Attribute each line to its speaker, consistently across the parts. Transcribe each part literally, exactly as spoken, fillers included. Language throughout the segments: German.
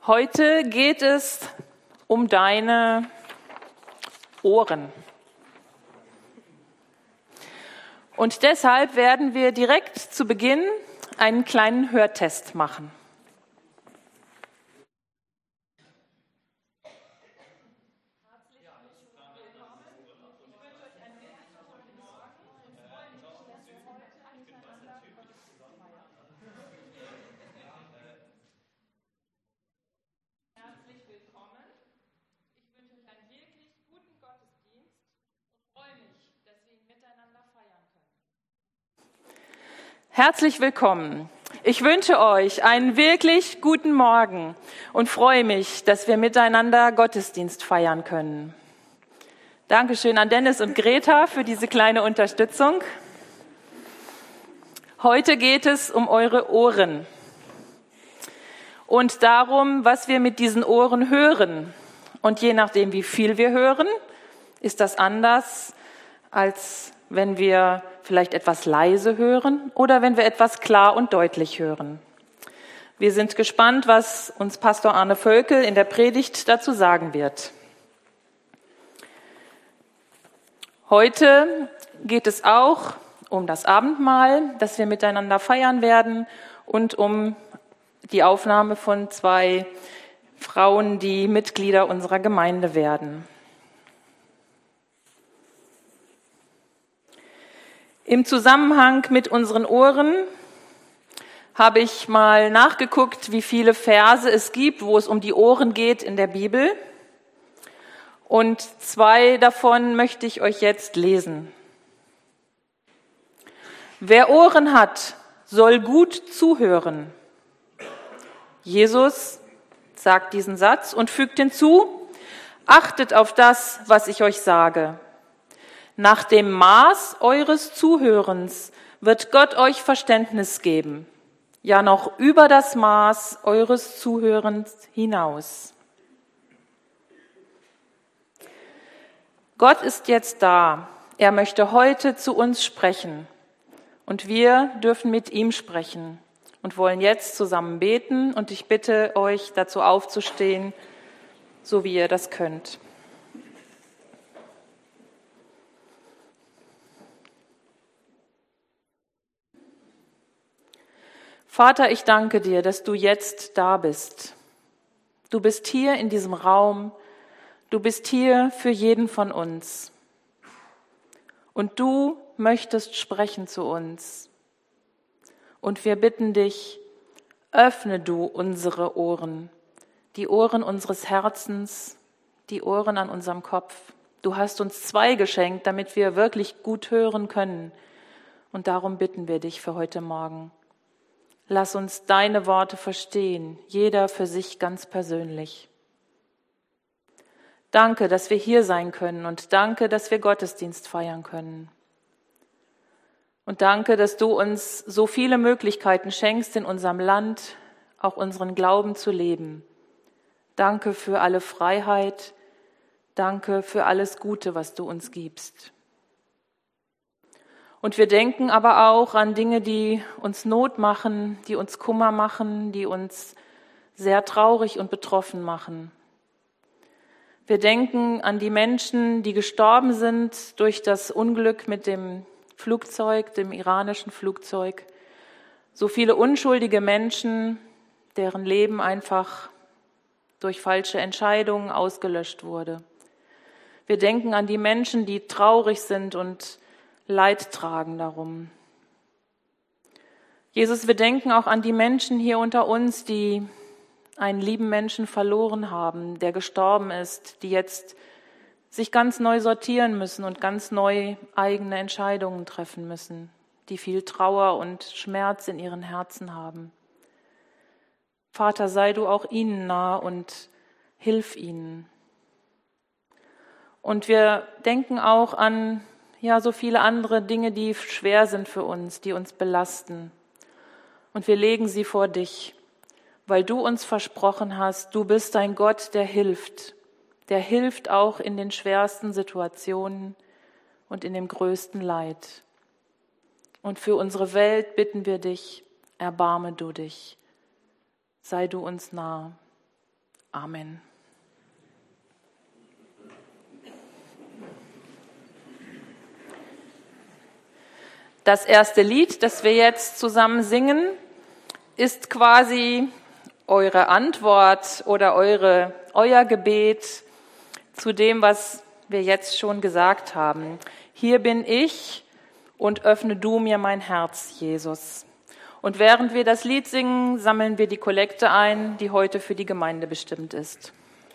Speaker 1: Heute geht es um deine Ohren. Und deshalb werden wir direkt zu Beginn einen kleinen Hörtest machen. Herzlich willkommen. Ich wünsche euch einen wirklich guten Morgen und freue mich, dass wir miteinander Gottesdienst feiern können. Dankeschön an Dennis und Greta für diese kleine Unterstützung. Heute geht es um eure Ohren und darum, was wir mit diesen Ohren hören. Und je nachdem, wie viel wir hören, ist das anders, als wenn wir vielleicht etwas leise hören oder wenn wir etwas klar und deutlich hören. Wir sind gespannt, was uns Pastor Arne Völkel in der Predigt dazu sagen wird. Heute geht es auch um das Abendmahl, das wir miteinander feiern werden, und um die Aufnahme von zwei Frauen, die Mitglieder unserer Gemeinde werden. Im Zusammenhang mit unseren Ohren habe ich mal nachgeguckt, wie viele Verse es gibt, wo es um die Ohren geht in der Bibel. Und zwei davon möchte ich euch jetzt lesen. Wer Ohren hat, soll gut zuhören. Jesus sagt diesen Satz und fügt hinzu: Achtet auf das, was ich euch sage. Nach dem Maß eures Zuhörens wird Gott euch Verständnis geben, ja noch über das Maß eures Zuhörens hinaus. Gott ist jetzt da. Er möchte heute zu uns sprechen und wir dürfen mit ihm sprechen und wollen jetzt zusammen beten, und ich bitte euch dazu aufzustehen, so wie ihr das könnt. Vater, ich danke dir, dass du jetzt da bist. Du bist hier in diesem Raum. Du bist hier für jeden von uns. Und du möchtest sprechen zu uns. Und wir bitten dich, öffne du unsere Ohren, die Ohren unseres Herzens, die Ohren an unserem Kopf. Du hast uns zwei geschenkt, damit wir wirklich gut hören können. Und darum bitten wir dich für heute Morgen. Lass uns deine Worte verstehen, jeder für sich ganz persönlich. Danke, dass wir hier sein können, und danke, dass wir Gottesdienst feiern können. Und danke, dass du uns so viele Möglichkeiten schenkst, in unserem Land auch unseren Glauben zu leben. Danke für alle Freiheit. Danke für alles Gute, was du uns gibst. Und wir denken aber auch an Dinge, die uns Not machen, die uns Kummer machen, die uns sehr traurig und betroffen machen. Wir denken an die Menschen, die gestorben sind durch das Unglück mit dem Flugzeug, dem iranischen Flugzeug. So viele unschuldige Menschen, deren Leben einfach durch falsche Entscheidungen ausgelöscht wurde. Wir denken an die Menschen, die traurig sind und Leid tragen darum. Jesus, wir denken auch an die Menschen hier unter uns, die einen lieben Menschen verloren haben, der gestorben ist, die jetzt sich ganz neu sortieren müssen und ganz neu eigene Entscheidungen treffen müssen, die viel Trauer und Schmerz in ihren Herzen haben. Vater, sei du auch ihnen nah und hilf ihnen. Und wir denken auch an ja so viele andere Dinge, die schwer sind für uns, die uns belasten. Und wir legen sie vor dich, weil du uns versprochen hast, du bist ein Gott, der hilft. Der hilft auch in den schwersten Situationen und in dem größten Leid. Und für unsere Welt bitten wir dich, erbarme du dich, sei du uns nah. Amen. Das erste Lied, das wir jetzt zusammen singen, ist quasi eure Antwort oder eure, euer Gebet zu dem, was wir jetzt schon gesagt haben. Hier bin ich und öffne du mir mein Herz, Jesus. Und während wir das Lied singen, sammeln wir die Kollekte ein, die heute für die Gemeinde bestimmt ist.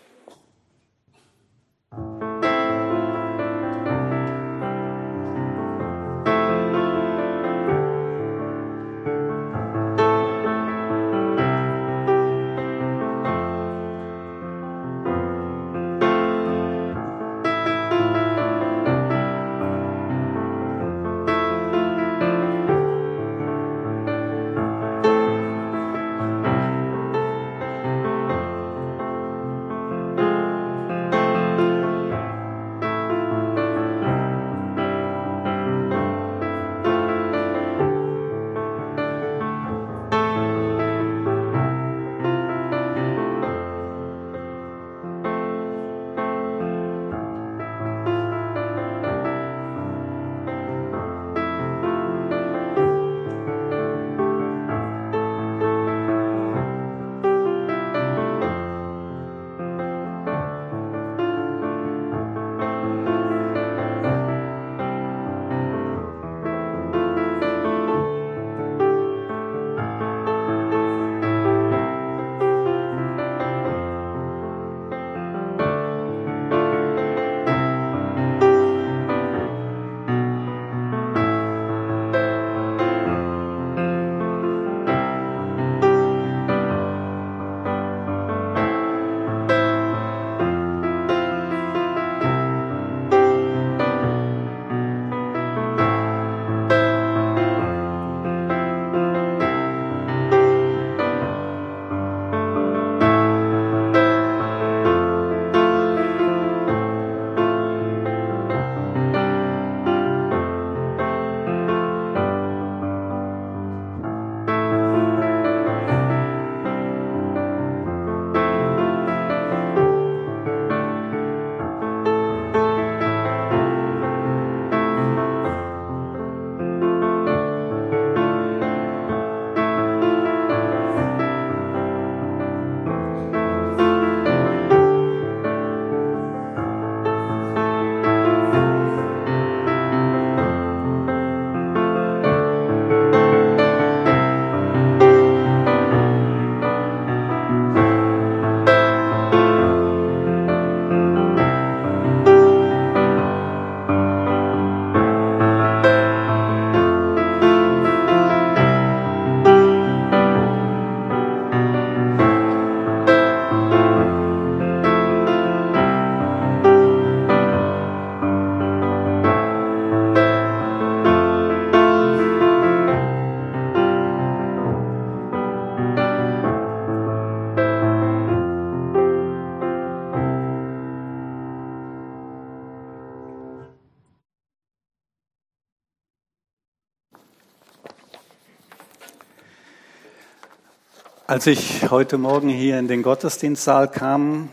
Speaker 2: Als ich heute Morgen hier in den Gottesdienstsaal kam,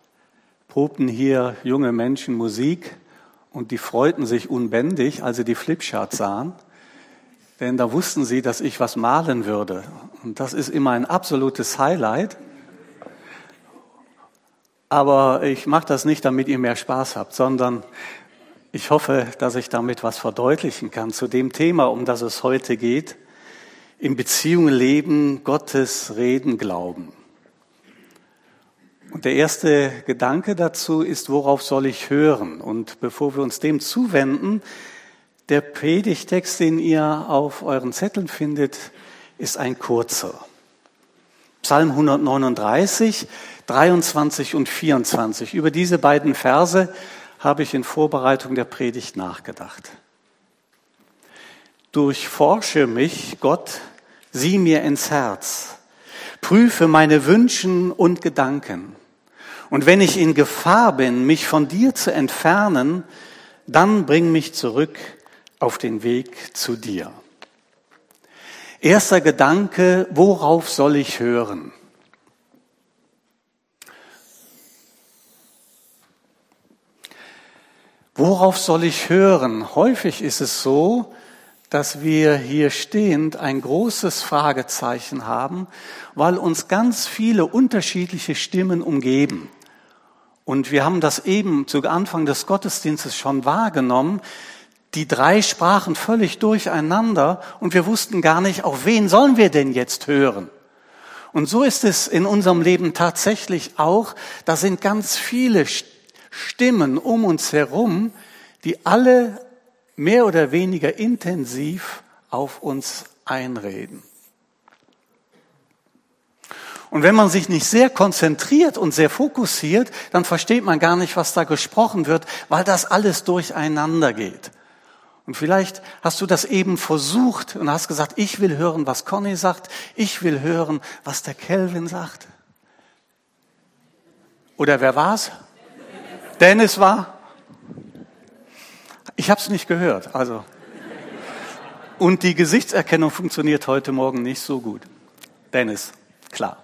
Speaker 2: probten hier junge Menschen Musik und die freuten sich unbändig, als sie die Flipcharts sahen, denn da wussten sie, dass ich was malen würde. Und das ist immer ein absolutes Highlight. Aber ich mache das nicht, damit ihr mehr Spaß habt, sondern ich hoffe, dass ich damit was verdeutlichen kann zu dem Thema, um das es heute geht. In Beziehungen leben, Gottes Reden glauben. Und der erste Gedanke dazu ist, worauf soll ich hören? Und bevor wir uns dem zuwenden, der Predigtext, den ihr auf euren Zetteln findet, ist ein kurzer. Psalm hundertneununddreißig, dreiundzwanzig und vierundzwanzig. Über diese beiden Verse habe ich in Vorbereitung der Predigt nachgedacht. Durchforsche mich, Gott, sieh mir ins Herz, prüfe meine Wünschen und Gedanken. Und wenn ich in Gefahr bin, mich von dir zu entfernen, dann bring mich zurück auf den Weg zu dir. Erster Gedanke, worauf soll ich hören? Worauf soll ich hören? Häufig ist es so, dass wir hier stehend ein großes Fragezeichen haben, weil uns ganz viele unterschiedliche Stimmen umgeben. Und wir haben das eben zu Anfang des Gottesdienstes schon wahrgenommen. Die drei sprachen völlig durcheinander und wir wussten gar nicht, auf wen sollen wir denn jetzt hören? Und so ist es in unserem Leben tatsächlich auch. Da sind ganz viele Stimmen um uns herum, die alle mehr oder weniger intensiv auf uns einreden. Und wenn man sich nicht sehr konzentriert und sehr fokussiert, dann versteht man gar nicht, was da gesprochen wird, weil das alles durcheinander geht. Und vielleicht hast du das eben versucht und hast gesagt, ich will hören, was Conny sagt, ich will hören, was der Kelvin sagt. Oder wer war's? Dennis war? Ich habe es nicht gehört. Also. Und die Gesichtserkennung funktioniert heute Morgen nicht so gut. Dennis, klar.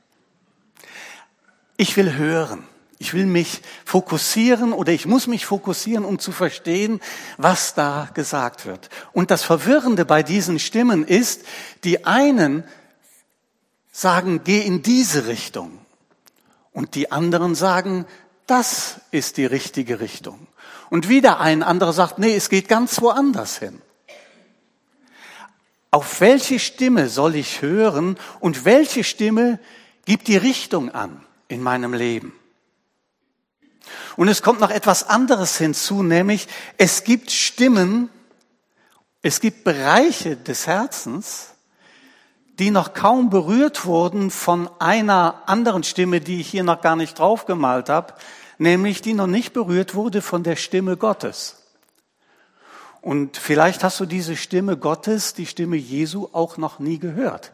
Speaker 2: Ich will hören. Ich will mich fokussieren oder ich muss mich fokussieren, um zu verstehen, was da gesagt wird. Und das Verwirrende bei diesen Stimmen ist, die einen sagen, geh in diese Richtung. Und die anderen sagen, das ist die richtige Richtung. Und wieder ein anderer sagt, nee, es geht ganz woanders hin. Auf welche Stimme soll ich hören und welche Stimme gibt die Richtung an in meinem Leben? Und es kommt noch etwas anderes hinzu, nämlich es gibt Stimmen, es gibt Bereiche des Herzens, die noch kaum berührt wurden von einer anderen Stimme, die ich hier noch gar nicht draufgemalt habe, nämlich die noch nicht berührt wurde von der Stimme Gottes. Und vielleicht hast du diese Stimme Gottes, die Stimme Jesu, auch noch nie gehört.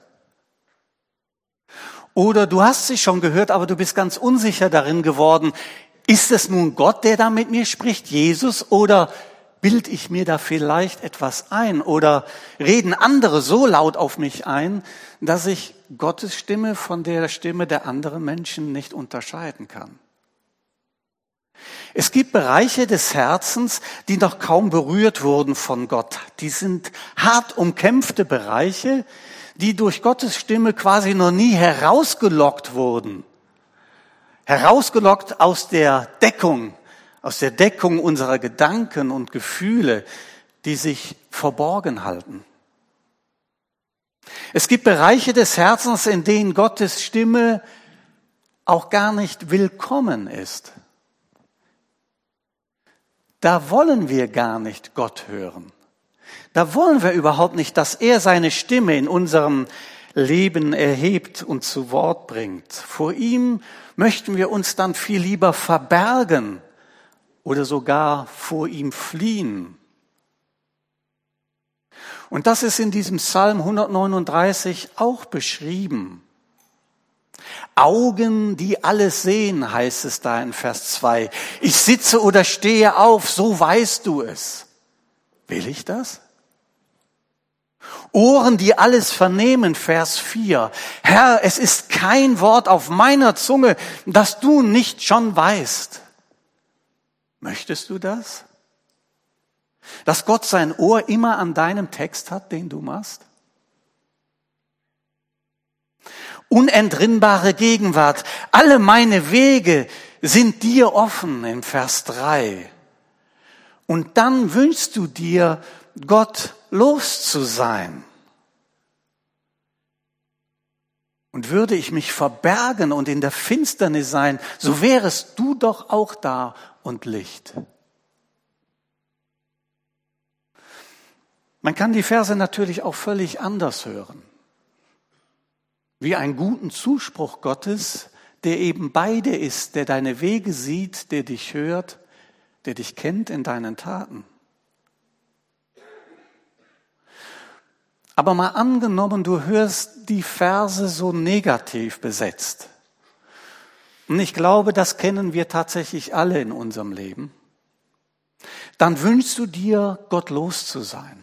Speaker 2: Oder du hast sie schon gehört, aber du bist ganz unsicher darin geworden. Ist es nun Gott, der da mit mir spricht, Jesus, oder bilde ich mir da vielleicht etwas ein? Oder reden andere so laut auf mich ein, dass ich Gottes Stimme von der Stimme der anderen Menschen nicht unterscheiden kann? Es gibt Bereiche des Herzens, die noch kaum berührt wurden von Gott. Die sind hart umkämpfte Bereiche, die durch Gottes Stimme quasi noch nie herausgelockt wurden. Herausgelockt aus der Deckung, aus der Deckung unserer Gedanken und Gefühle, die sich verborgen halten. Es gibt Bereiche des Herzens, in denen Gottes Stimme auch gar nicht willkommen ist. Da wollen wir gar nicht Gott hören. Da wollen wir überhaupt nicht, dass er seine Stimme in unserem Leben erhebt und zu Wort bringt. Vor ihm möchten wir uns dann viel lieber verbergen oder sogar vor ihm fliehen. Und das ist in diesem Psalm hundertneununddreißig auch beschrieben. Augen, die alles sehen, heißt es da in Vers zwei. Ich sitze oder stehe auf, so weißt du es. Will ich das? Ohren, die alles vernehmen, Vers vier. Herr, es ist kein Wort auf meiner Zunge, das du nicht schon weißt. Möchtest du das? Dass Gott sein Ohr immer an deinem Text hat, den du machst? Unentrinnbare Gegenwart. Alle meine Wege sind dir offen, in Vers drei. Und dann wünschst du dir, Gott los zu sein. Und würde ich mich verbergen und in der Finsternis sein, so wärest du doch auch da und Licht. Man kann die Verse natürlich auch völlig anders hören. Wie einen guten Zuspruch Gottes, der eben bei dir ist, der deine Wege sieht, der dich hört, der dich kennt in deinen Taten. Aber mal angenommen, du hörst die Verse so negativ besetzt. Und ich glaube, das kennen wir tatsächlich alle in unserem Leben. Dann wünschst du dir, gottlos zu sein.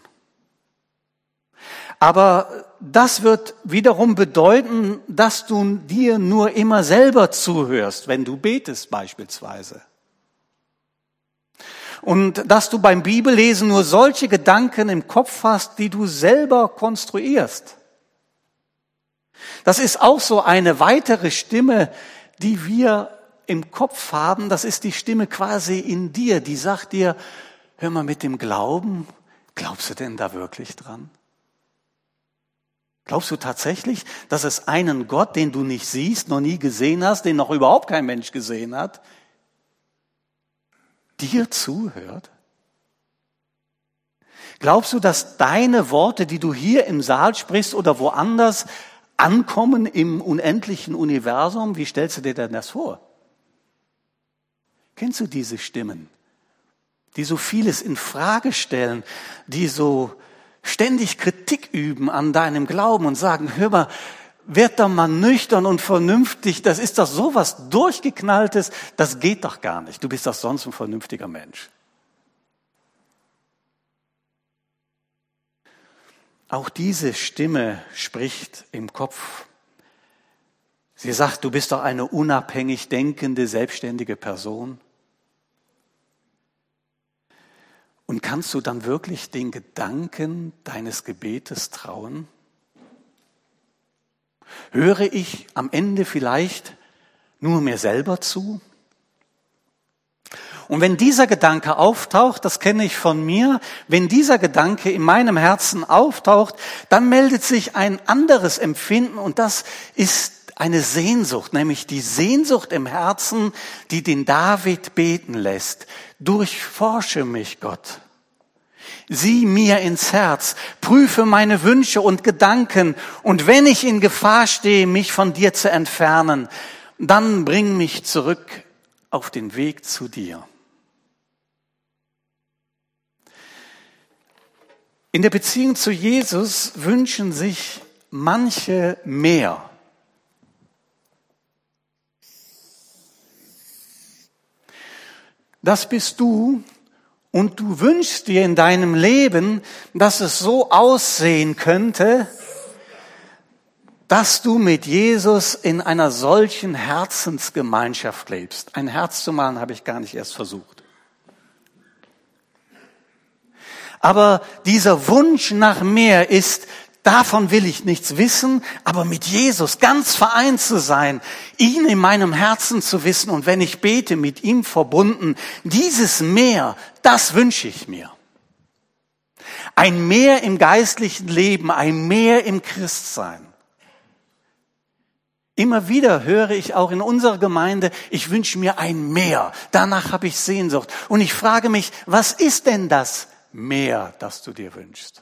Speaker 2: Aber das wird wiederum bedeuten, dass du dir nur immer selber zuhörst, wenn du betest beispielsweise. und dass du beim Bibellesen nur solche Gedanken im Kopf hast, die du selber konstruierst. Das ist auch so eine weitere Stimme, die wir im Kopf haben. Das ist die Stimme quasi in dir, die sagt dir, hör mal, mit dem Glauben, glaubst du denn da wirklich dran? Glaubst du tatsächlich, dass es einen Gott, den du nicht siehst, noch nie gesehen hast, den noch überhaupt kein Mensch gesehen hat, dir zuhört? Glaubst du, dass deine Worte, die du hier im Saal sprichst oder woanders, ankommen im unendlichen Universum? Wie stellst du dir denn das vor? Kennst du diese Stimmen, die so vieles in Frage stellen, die so ständig Kritik üben an deinem Glauben und sagen, hör mal, werd doch mal nüchtern und vernünftig, das ist doch sowas Durchgeknalltes, das geht doch gar nicht, du bist doch sonst ein vernünftiger Mensch. Auch diese Stimme spricht im Kopf. Sie sagt, du bist doch eine unabhängig denkende, selbstständige Person. Und kannst du dann wirklich den Gedanken deines Gebetes trauen? Höre ich am Ende vielleicht nur mir selber zu? Und wenn dieser Gedanke auftaucht, das kenne ich von mir, wenn dieser Gedanke in meinem Herzen auftaucht, dann meldet sich ein anderes Empfinden und das ist eine Sehnsucht, nämlich die Sehnsucht im Herzen, die den David beten lässt. Durchforsche mich, Gott. Sieh mir ins Herz, prüfe meine Wünsche und Gedanken und wenn ich in Gefahr stehe, mich von dir zu entfernen, dann bring mich zurück auf den Weg zu dir. In der Beziehung zu Jesus wünschen sich manche mehr. Das bist du und du wünschst dir in deinem Leben, dass es so aussehen könnte, dass du mit Jesus in einer solchen Herzensgemeinschaft lebst. Ein Herz zu malen habe ich gar nicht erst versucht. Aber dieser Wunsch nach mehr ist, davon will ich nichts wissen, aber mit Jesus ganz vereint zu sein, ihn in meinem Herzen zu wissen und wenn ich bete, mit ihm verbunden, dieses Mehr, das wünsche ich mir. Ein Mehr im geistlichen Leben, ein Mehr im Christsein. Immer wieder höre ich auch in unserer Gemeinde, ich wünsche mir ein Mehr, danach habe ich Sehnsucht. Und ich frage mich, was ist denn das Mehr, das du dir wünschst?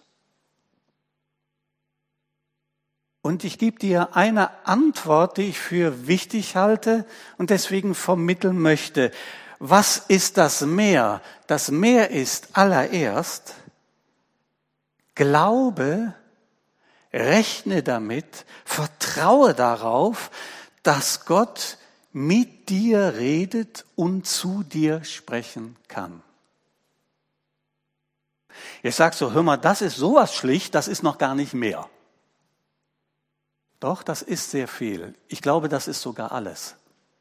Speaker 2: Und ich gebe dir eine Antwort, die ich für wichtig halte und deswegen vermitteln möchte. Was ist das Mehr? Das Mehr ist allererst Glaube, rechne damit, vertraue darauf, dass Gott mit dir redet und zu dir sprechen kann. Ich sage so, hör mal, das ist sowas schlicht, das ist noch gar nicht mehr. Doch, das ist sehr viel. Ich glaube, das ist sogar alles.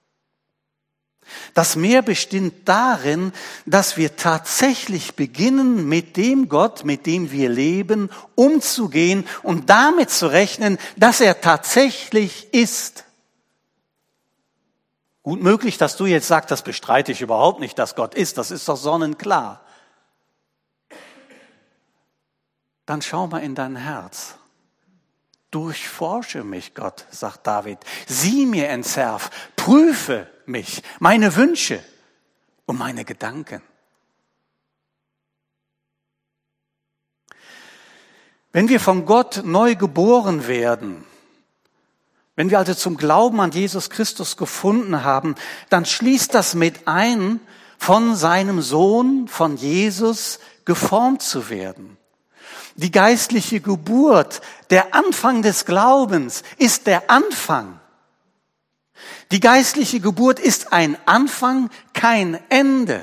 Speaker 2: Das Mehr besteht darin, dass wir tatsächlich beginnen, mit dem Gott, mit dem wir leben, umzugehen und damit zu rechnen, dass er tatsächlich ist. Gut möglich, dass du jetzt sagst, das bestreite ich überhaupt nicht, dass Gott ist, das ist doch sonnenklar. Dann schau mal in dein Herz. Durchforsche mich, Gott, sagt David. Sieh mir ins Herz, prüfe mich, meine Wünsche und meine Gedanken. Wenn wir von Gott neu geboren werden, wenn wir also zum Glauben an Jesus Christus gefunden haben, dann schließt das mit ein, von seinem Sohn, von Jesus geformt zu werden. Die geistliche Geburt, der Anfang des Glaubens, ist der Anfang. Die geistliche Geburt ist ein Anfang, kein Ende.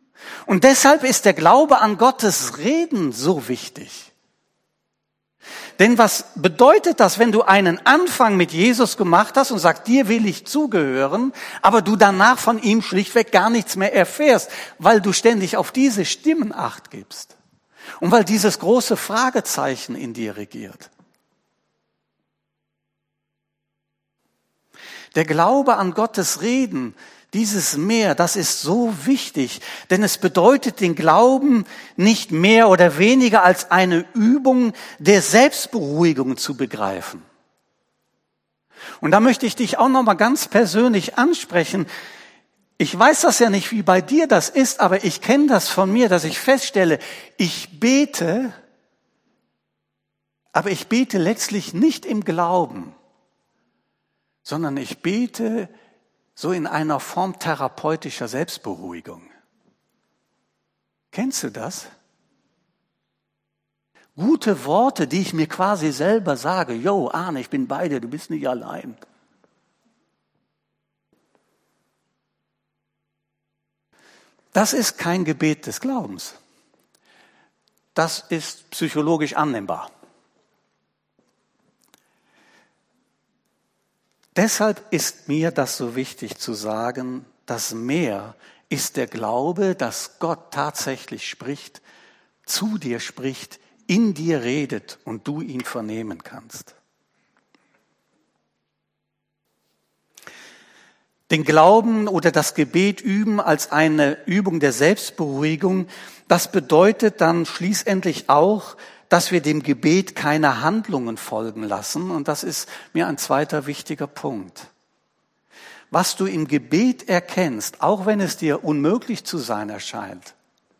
Speaker 2: Und deshalb ist der Glaube an Gottes Reden so wichtig. Denn was bedeutet das, wenn du einen Anfang mit Jesus gemacht hast und sagst, dir will ich zugehören, aber du danach von ihm schlichtweg gar nichts mehr erfährst, weil du ständig auf diese Stimmen Acht gibst und weil dieses große Fragezeichen in dir regiert. Der Glaube an Gottes Reden, dieses Mehr, das ist so wichtig, denn es bedeutet den Glauben nicht mehr oder weniger als eine Übung der Selbstberuhigung zu begreifen. Und da möchte ich dich auch noch mal ganz persönlich ansprechen. Ich weiß das ja nicht, wie bei dir das ist, aber ich kenne das von mir, dass ich feststelle, ich bete, aber ich bete letztlich nicht im Glauben, sondern ich bete so in einer Form therapeutischer Selbstberuhigung. Kennst du das? Gute Worte, die ich mir quasi selber sage. Jo, Arne, ich bin bei dir, du bist nicht allein. Das ist kein Gebet des Glaubens. Das ist psychologisch annehmbar. Deshalb ist mir das so wichtig zu sagen, das Mehr ist der Glaube, dass Gott tatsächlich spricht, zu dir spricht, in dir redet und du ihn vernehmen kannst. Den Glauben oder das Gebet üben als eine Übung der Selbstberuhigung, das bedeutet dann schließlich auch, dass wir dem Gebet keine Handlungen folgen lassen. Und das ist mir ein zweiter wichtiger Punkt. Was du im Gebet erkennst, auch wenn es dir unmöglich zu sein erscheint,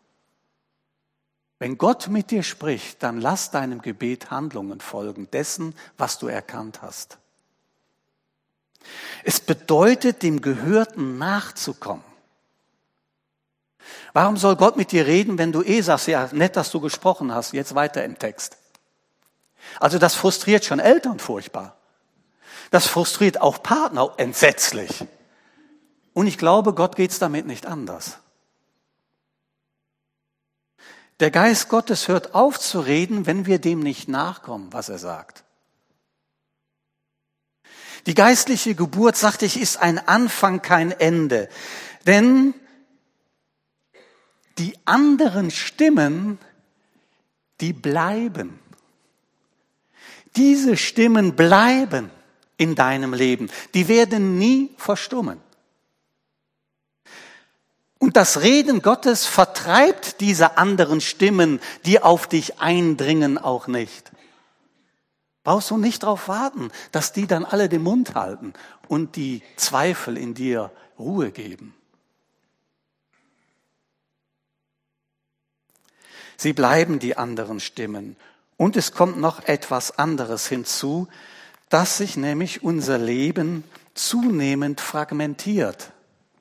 Speaker 2: wenn Gott mit dir spricht, dann lass deinem Gebet Handlungen folgen, dessen, was du erkannt hast. Es bedeutet, dem Gehörten nachzukommen. Warum soll Gott mit dir reden, wenn du eh sagst, ja, nett, dass du gesprochen hast, jetzt weiter im Text. Also das frustriert schon Eltern furchtbar. Das frustriert auch Partner entsetzlich. Und ich glaube, Gott geht's damit nicht anders. Der Geist Gottes hört auf zu reden, wenn wir dem nicht nachkommen, was er sagt. Die geistliche Geburt, sagte ich, ist ein Anfang, kein Ende. Denn die anderen Stimmen, die bleiben. Diese Stimmen bleiben in deinem Leben. Die werden nie verstummen. Und das Reden Gottes vertreibt diese anderen Stimmen, die auf dich eindringen, auch nicht. Brauchst du nicht darauf warten, dass die dann alle den Mund halten und die Zweifel in dir Ruhe geben. Sie bleiben die anderen Stimmen. Und es kommt noch etwas anderes hinzu, dass sich nämlich unser Leben zunehmend fragmentiert.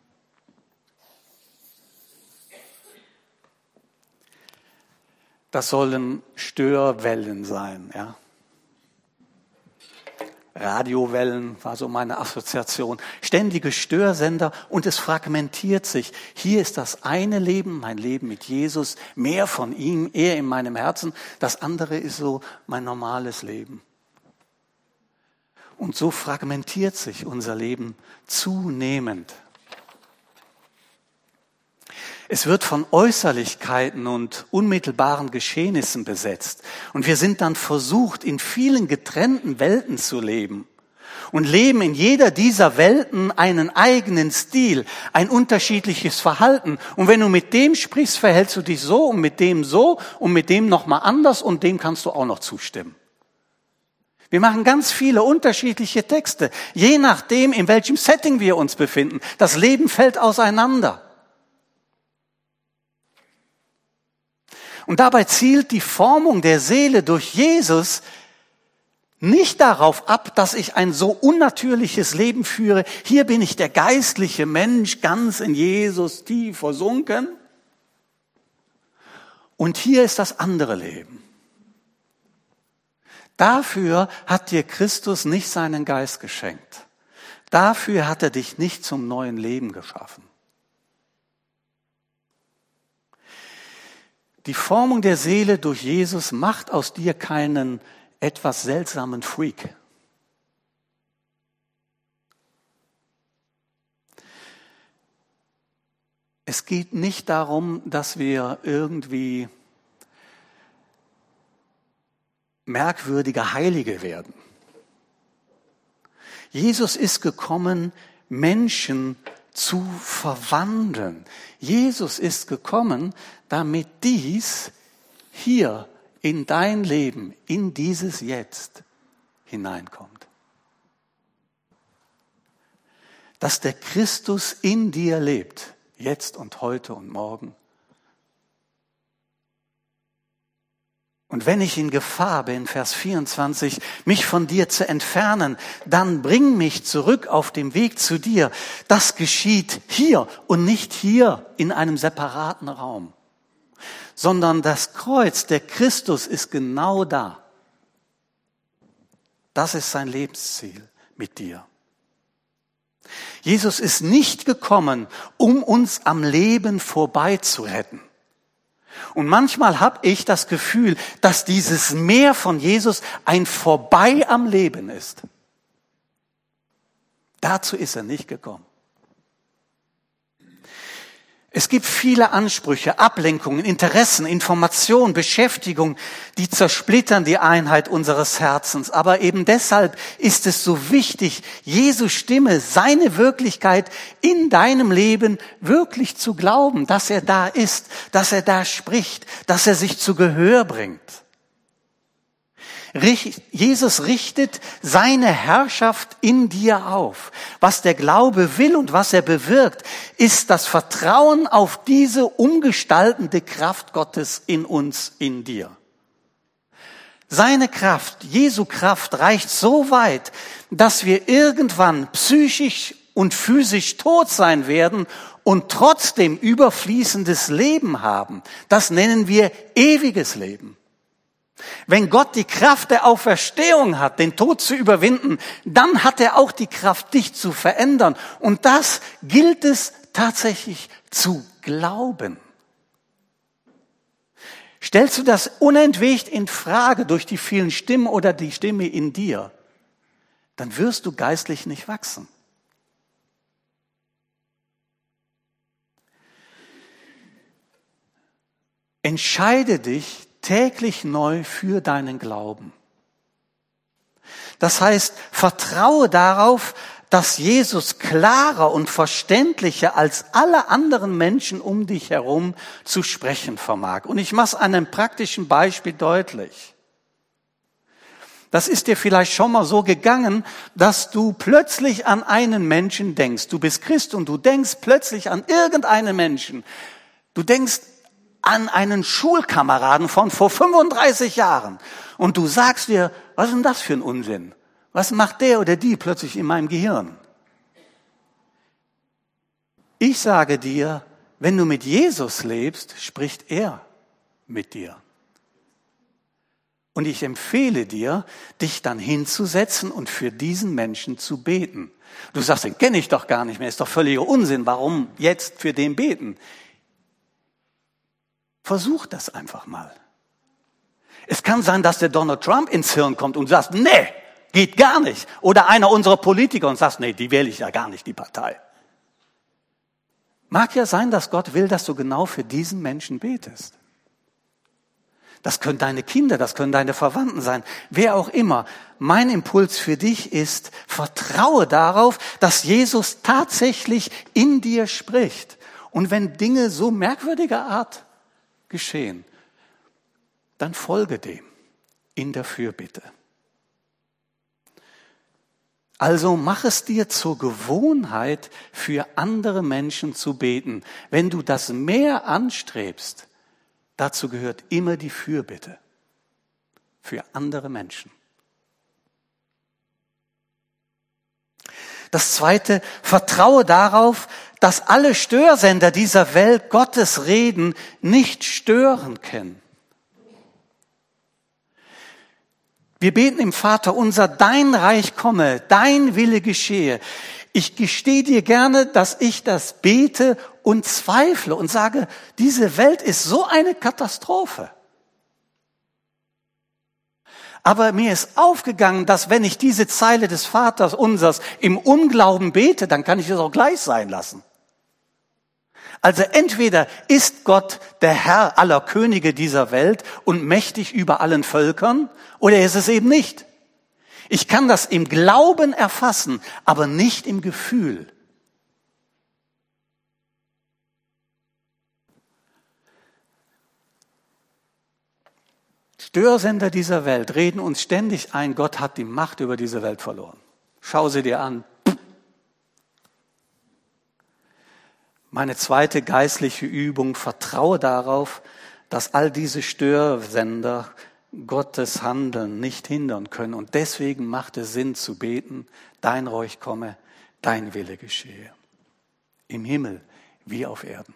Speaker 2: Das sollen Störwellen sein, ja. Radiowellen war so meine Assoziation. Ständige Störsender und es fragmentiert sich. Hier ist das eine Leben, mein Leben mit Jesus, mehr von ihm, er in meinem Herzen. Das andere ist so mein normales Leben. Und so fragmentiert sich unser Leben zunehmend. Es wird von Äußerlichkeiten und unmittelbaren Geschehnissen besetzt. Und wir sind dann versucht, in vielen getrennten Welten zu leben. Und leben in jeder dieser Welten einen eigenen Stil, ein unterschiedliches Verhalten. Und wenn du mit dem sprichst, verhältst du dich so und mit dem so und mit dem nochmal anders und dem kannst du auch noch zustimmen. Wir machen ganz viele unterschiedliche Texte, je nachdem, in welchem Setting wir uns befinden. Das Leben fällt auseinander. Und dabei zielt die Formung der Seele durch Jesus nicht darauf ab, dass ich ein so unnatürliches Leben führe. Hier bin ich der geistliche Mensch, ganz in Jesus tief versunken. Und hier ist das andere Leben. Dafür hat dir Christus nicht seinen Geist geschenkt. Dafür hat er dich nicht zum neuen Leben geschaffen. Die Formung der Seele durch Jesus macht aus dir keinen etwas seltsamen Freak. Es geht nicht darum, dass wir irgendwie merkwürdige Heilige werden. Jesus ist gekommen, Menschen zu verwandeln. Jesus ist gekommen, damit dies hier in dein Leben, in dieses Jetzt hineinkommt. Dass der Christus in dir lebt, jetzt und heute und morgen. Und wenn ich in Gefahr bin, Vers vierundzwanzig, mich von dir zu entfernen, dann bring mich zurück auf dem Weg zu dir. Das geschieht hier und nicht hier in einem separaten Raum, sondern das Kreuz, der Christus ist genau da. Das ist sein Lebensziel mit dir. Jesus ist nicht gekommen, um uns am Leben vorbei zu retten. Und manchmal habe ich das Gefühl, dass dieses Mehr von Jesus ein Vorbei am Leben ist. Dazu ist er nicht gekommen. Es gibt viele Ansprüche, Ablenkungen, Interessen, Informationen, Beschäftigung, die zersplittern die Einheit unseres Herzens. Aber eben deshalb ist es so wichtig, Jesu Stimme, seine Wirklichkeit in deinem Leben wirklich zu glauben, dass er da ist, dass er da spricht, dass er sich zu Gehör bringt. Jesus richtet seine Herrschaft in dir auf. Was der Glaube will und was er bewirkt, ist das Vertrauen auf diese umgestaltende Kraft Gottes in uns, in dir. Seine Kraft, Jesu Kraft reicht so weit, dass wir irgendwann psychisch und physisch tot sein werden und trotzdem überfließendes Leben haben. Das nennen wir ewiges Leben. Wenn Gott die Kraft der Auferstehung hat, den Tod zu überwinden, dann hat er auch die Kraft, dich zu verändern. Und das gilt es tatsächlich zu glauben. Stellst du das unentwegt in Frage durch die vielen Stimmen oder die Stimme in dir, dann wirst du geistlich nicht wachsen. Entscheide dich täglich neu für deinen Glauben. Das heißt, vertraue darauf, dass Jesus klarer und verständlicher als alle anderen Menschen um dich herum zu sprechen vermag. Und ich mache es an einem praktischen Beispiel deutlich. Das ist dir vielleicht schon mal so gegangen, dass du plötzlich an einen Menschen denkst. Du bist Christ und du denkst plötzlich an irgendeinen Menschen. Du denkst an einen Schulkameraden von vor fünfunddreißig Jahren. Und du sagst dir, was ist denn das für ein Unsinn? Was macht der oder die plötzlich in meinem Gehirn? Ich sage dir, wenn du mit Jesus lebst, spricht er mit dir. Und ich empfehle dir, dich dann hinzusetzen und für diesen Menschen zu beten. Du sagst, den kenne ich doch gar nicht mehr, ist doch völliger Unsinn. Warum jetzt für den beten? Versuch das einfach mal. Es kann sein, dass der Donald Trump ins Hirn kommt und sagt, nee, geht gar nicht. Oder einer unserer Politiker und sagt, nee, die wähle ich ja gar nicht, die Partei. Mag ja sein, dass Gott will, dass du genau für diesen Menschen betest. Das können deine Kinder, das können deine Verwandten sein, wer auch immer. Mein Impuls für dich ist, vertraue darauf, dass Jesus tatsächlich in dir spricht. Und wenn Dinge so merkwürdiger Art geschehen, dann folge dem in der Fürbitte. Also mach es dir zur Gewohnheit, für andere Menschen zu beten. Wenn du das mehr anstrebst, dazu gehört immer die Fürbitte für andere Menschen. Das Zweite, vertraue darauf, dass alle Störsender dieser Welt Gottes Reden nicht stören können. Wir beten im Vater unser, dein Reich komme, dein Wille geschehe. Ich gestehe dir gerne, dass ich das bete und zweifle und sage, diese Welt ist so eine Katastrophe. Aber mir ist aufgegangen, dass wenn ich diese Zeile des Vaters unsers im Unglauben bete, dann kann ich es auch gleich sein lassen. Also entweder ist Gott der Herr aller Könige dieser Welt und mächtig über allen Völkern, oder er ist es eben nicht. Ich kann das im Glauben erfassen, aber nicht im Gefühl. Störsender dieser Welt reden uns ständig ein, Gott hat die Macht über diese Welt verloren. Schau sie dir an. Meine zweite geistliche Übung, vertraue darauf, dass all diese Störsender Gottes Handeln nicht hindern können. Und deswegen macht es Sinn zu beten, dein Reich komme, dein Wille geschehe. Im Himmel wie auf Erden.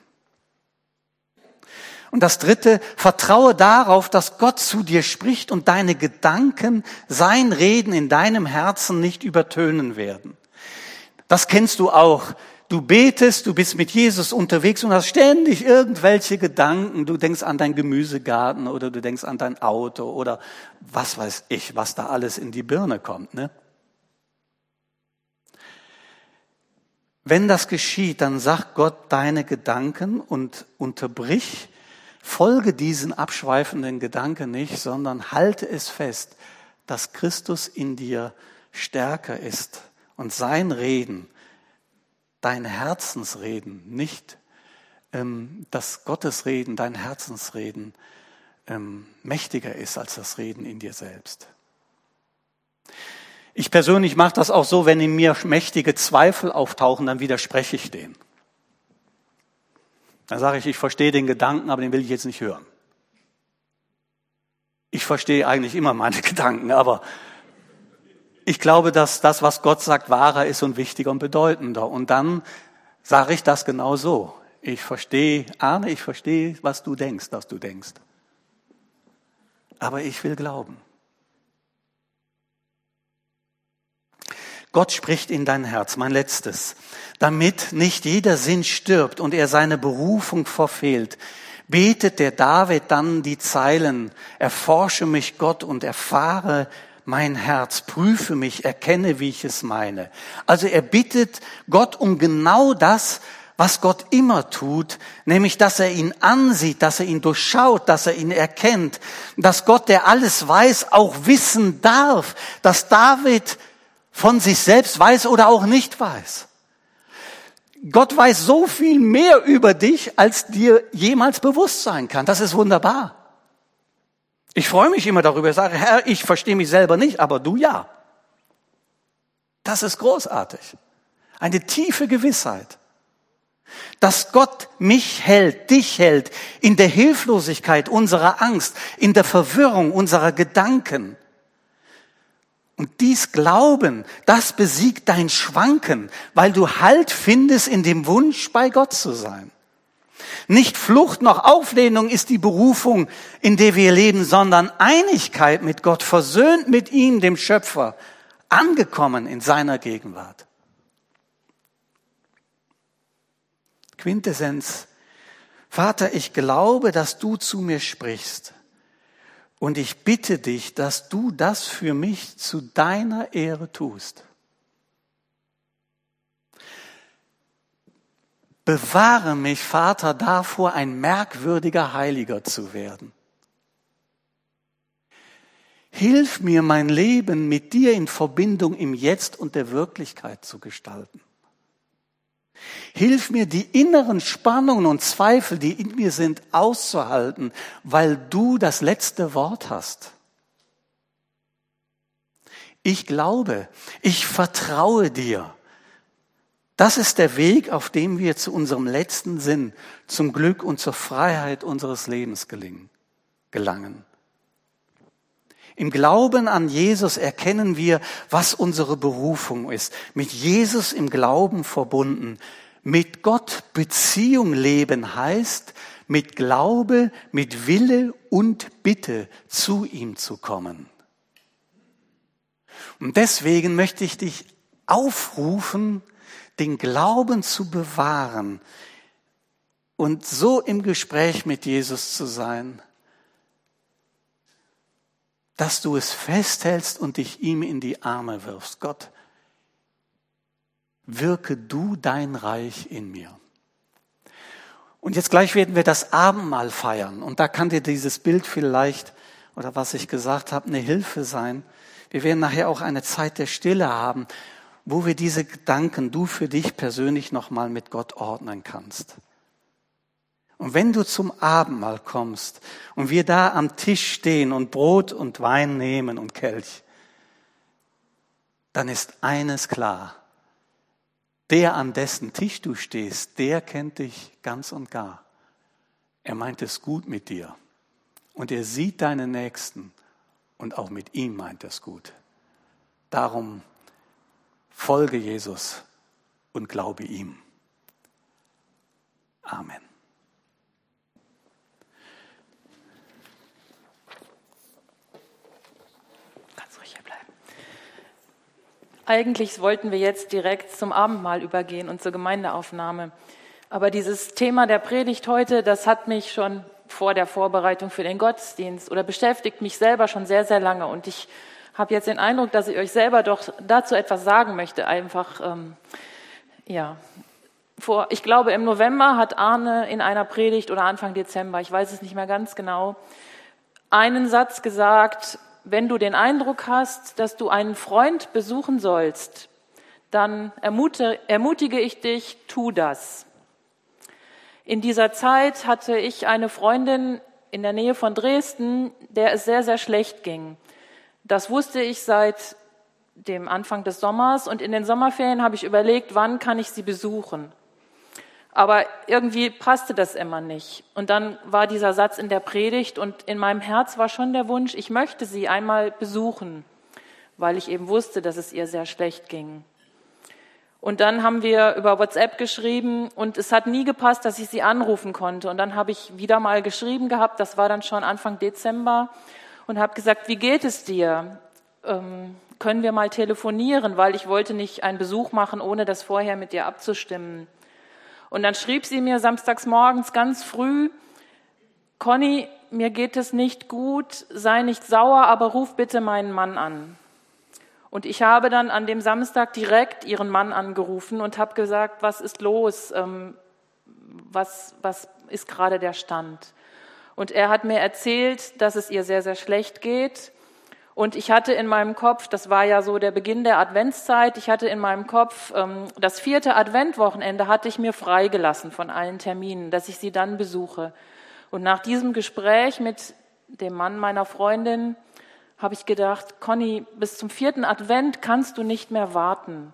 Speaker 2: Und das dritte, vertraue darauf, dass Gott zu dir spricht und deine Gedanken, sein Reden in deinem Herzen nicht übertönen werden. Das kennst du auch. Du betest, du bist mit Jesus unterwegs und hast ständig irgendwelche Gedanken. Du denkst an deinen Gemüsegarten oder du denkst an dein Auto oder was weiß ich, was da alles in die Birne kommt, ne? Wenn das geschieht, dann sag Gott deine Gedanken und unterbrich, folge diesen abschweifenden Gedanken nicht, sondern halte es fest, dass Christus in dir stärker ist und sein Reden, dein Herzensreden, nicht ähm, dass Gottes Reden, dein Herzensreden ähm, mächtiger ist als das Reden in dir selbst. Ich persönlich mache das auch so, wenn in mir mächtige Zweifel auftauchen, dann widerspreche ich denen. Dann sage ich, ich verstehe den Gedanken, aber den will ich jetzt nicht hören. Ich verstehe eigentlich immer meine Gedanken, aber ich glaube, dass das, was Gott sagt, wahrer ist und wichtiger und bedeutender. Und dann sage ich das genau so. Ich verstehe, Arne, ich verstehe, was du denkst, dass du denkst. Aber ich will glauben. Gott spricht in dein Herz, mein letztes, damit nicht jeder Sinn stirbt und er seine Berufung verfehlt. Betet der David dann die Zeilen, erforsche mich Gott und erfahre mein Herz, prüfe mich, erkenne, wie ich es meine. Also er bittet Gott um genau das, was Gott immer tut, nämlich, dass er ihn ansieht, dass er ihn durchschaut, dass er ihn erkennt, dass Gott, der alles weiß, auch wissen darf, dass David von sich selbst weiß oder auch nicht weiß. Gott weiß so viel mehr über dich, als dir jemals bewusst sein kann. Das ist wunderbar. Ich freue mich immer darüber, ich sage, Herr, ich verstehe mich selber nicht, aber du ja. Das ist großartig. Eine tiefe Gewissheit, dass Gott mich hält, dich hält, in der Hilflosigkeit unserer Angst, in der Verwirrung unserer Gedanken. Und dies Glauben, das besiegt dein Schwanken, weil du Halt findest in dem Wunsch, bei Gott zu sein. Nicht Flucht noch Auflehnung ist die Berufung, in der wir leben, sondern Einigkeit mit Gott, versöhnt mit ihm, dem Schöpfer, angekommen in seiner Gegenwart. Quintessenz: Vater, ich glaube, dass du zu mir sprichst. Und ich bitte dich, dass du das für mich zu deiner Ehre tust. Bewahre mich, Vater, davor, ein merkwürdiger Heiliger zu werden. Hilf mir, mein Leben mit dir in Verbindung im Jetzt und der Wirklichkeit zu gestalten. Hilf mir, die inneren Spannungen und Zweifel, die in mir sind, auszuhalten, weil du das letzte Wort hast. Ich glaube, ich vertraue dir. Das ist der Weg, auf dem wir zu unserem letzten Sinn, zum Glück und zur Freiheit unseres Lebens gelingen, gelangen. Im Glauben an Jesus erkennen wir, was unsere Berufung ist. Mit Jesus im Glauben verbunden. Mit Gott Beziehung leben heißt, mit Glaube, mit Wille und Bitte zu ihm zu kommen. Und deswegen möchte ich dich aufrufen, den Glauben zu bewahren und so im Gespräch mit Jesus zu sein, dass du es festhältst und dich ihm in die Arme wirfst. Gott, wirke du dein Reich in mir. Und jetzt gleich werden wir das Abendmahl feiern. Und da kann dir dieses Bild vielleicht, oder was ich gesagt habe, eine Hilfe sein. Wir werden nachher auch eine Zeit der Stille haben, wo wir diese Gedanken, du für dich persönlich nochmal mit Gott ordnen kannst. Und wenn du zum Abendmahl kommst und wir da am Tisch stehen und Brot und Wein nehmen und Kelch, dann ist eines klar. Der, an dessen Tisch du stehst, der kennt dich ganz und gar. Er meint es gut mit dir. Und er sieht deinen Nächsten und auch mit ihm meint es gut. Darum folge Jesus und glaube ihm. Amen.
Speaker 1: Kannst ruhig hier bleiben. Eigentlich wollten wir jetzt direkt zum Abendmahl übergehen und zur Gemeindeaufnahme. Aber dieses Thema der Predigt heute, das hat mich schon vor der Vorbereitung für den Gottesdienst oder beschäftigt mich selber schon sehr, sehr lange. Und ich habe jetzt den Eindruck, dass ich euch selber doch dazu etwas sagen möchte. Einfach, ähm, ja, vor, ich glaube, im November hat Arne in einer Predigt oder Anfang Dezember, ich weiß es nicht mehr ganz genau, einen Satz gesagt: Wenn du den Eindruck hast, dass du einen Freund besuchen sollst, dann ermutige, ermutige ich dich, tu das. In dieser Zeit hatte ich eine Freundin in der Nähe von Dresden, der es sehr, sehr schlecht ging. Das wusste ich seit dem Anfang des Sommers und in den Sommerferien habe ich überlegt, wann kann ich sie besuchen. Aber irgendwie passte das immer nicht. Und dann war dieser Satz in der Predigt und in meinem Herz war schon der Wunsch, ich möchte sie einmal besuchen, weil ich eben wusste, dass es ihr sehr schlecht ging. Und dann haben wir über WhatsApp geschrieben und es hat nie gepasst, dass ich sie anrufen konnte. Und dann habe ich wieder mal geschrieben gehabt, das war dann schon Anfang Dezember, und habe gesagt, wie geht es dir? Ähm, können wir mal telefonieren, weil ich wollte nicht einen Besuch machen, ohne das vorher mit ihr abzustimmen. Und dann schrieb sie mir samstags morgens ganz früh: Conny, mir geht es nicht gut, sei nicht sauer, aber ruf bitte meinen Mann an. Und ich habe dann an dem Samstag direkt ihren Mann angerufen und habe gesagt, was ist los, ähm, was, was ist gerade der Stand? Und er hat mir erzählt, dass es ihr sehr, sehr schlecht geht. Und ich hatte in meinem Kopf, das war ja so der Beginn der Adventszeit, ich hatte in meinem Kopf, ähm, das vierte Adventwochenende hatte ich mir freigelassen von allen Terminen, dass ich sie dann besuche. Und nach diesem Gespräch mit dem Mann meiner Freundin habe ich gedacht, Conny, bis zum vierten Advent kannst du nicht mehr warten.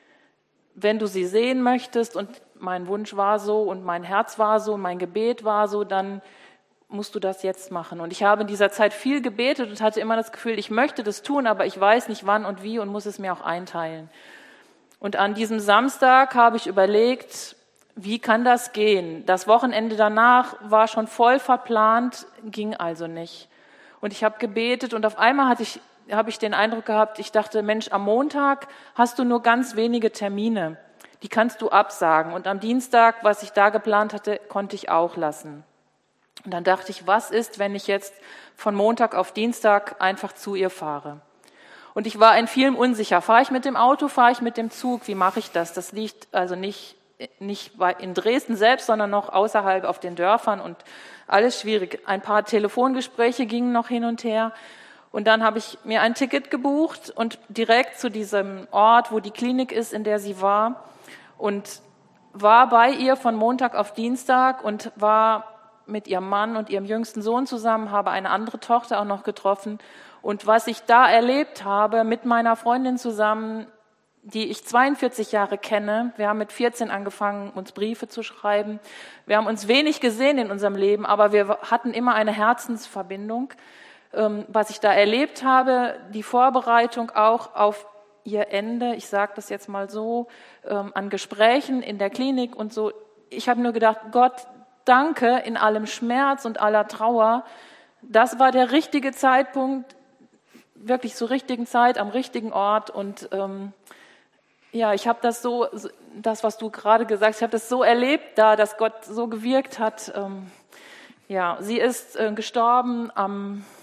Speaker 1: Wenn du sie sehen möchtest, und mein Wunsch war so und mein Herz war so, mein Gebet war so, dann musst du das jetzt machen. Und ich habe in dieser Zeit viel gebetet und hatte immer das Gefühl, ich möchte das tun, aber ich weiß nicht wann und wie und muss es mir auch einteilen. Und an diesem Samstag habe ich überlegt, wie kann das gehen? Das Wochenende danach war schon voll verplant, ging also nicht. Und ich habe gebetet und auf einmal hatte ich, habe ich den Eindruck gehabt, ich dachte, Mensch, am Montag hast du nur ganz wenige Termine. Die kannst du absagen. Und am Dienstag, was ich da geplant hatte, konnte ich auch lassen. Und dann dachte ich, was ist, wenn ich jetzt von Montag auf Dienstag einfach zu ihr fahre? Und ich war in vielem unsicher. Fahre ich mit dem Auto, fahre ich mit dem Zug? Wie mache ich das? Das liegt also nicht, nicht in Dresden selbst, sondern noch außerhalb auf den Dörfern und alles schwierig. Ein paar Telefongespräche gingen noch hin und her. Und dann habe ich mir ein Ticket gebucht und direkt zu diesem Ort, wo die Klinik ist, in der sie war, und war bei ihr von Montag auf Dienstag und war mit ihrem Mann und ihrem jüngsten Sohn zusammen, habe eine andere Tochter auch noch getroffen. Und was ich da erlebt habe, mit meiner Freundin zusammen, die ich zweiundvierzig Jahre kenne, wir haben mit vierzehn angefangen, uns Briefe zu schreiben. Wir haben uns wenig gesehen in unserem Leben, aber wir hatten immer eine Herzensverbindung. Was ich da erlebt habe, die Vorbereitung auch auf ihr Ende, ich sage das jetzt mal so, an Gesprächen in der Klinik und so. Ich habe nur gedacht, Gott, danke in allem Schmerz und aller Trauer. Das war der richtige Zeitpunkt, wirklich zur richtigen Zeit, am richtigen Ort. Und ähm, ja, ich habe das so, das, was du gerade gesagt hast, ich habe das so erlebt da, dass Gott so gewirkt hat. Ähm, ja, sie ist äh, gestorben am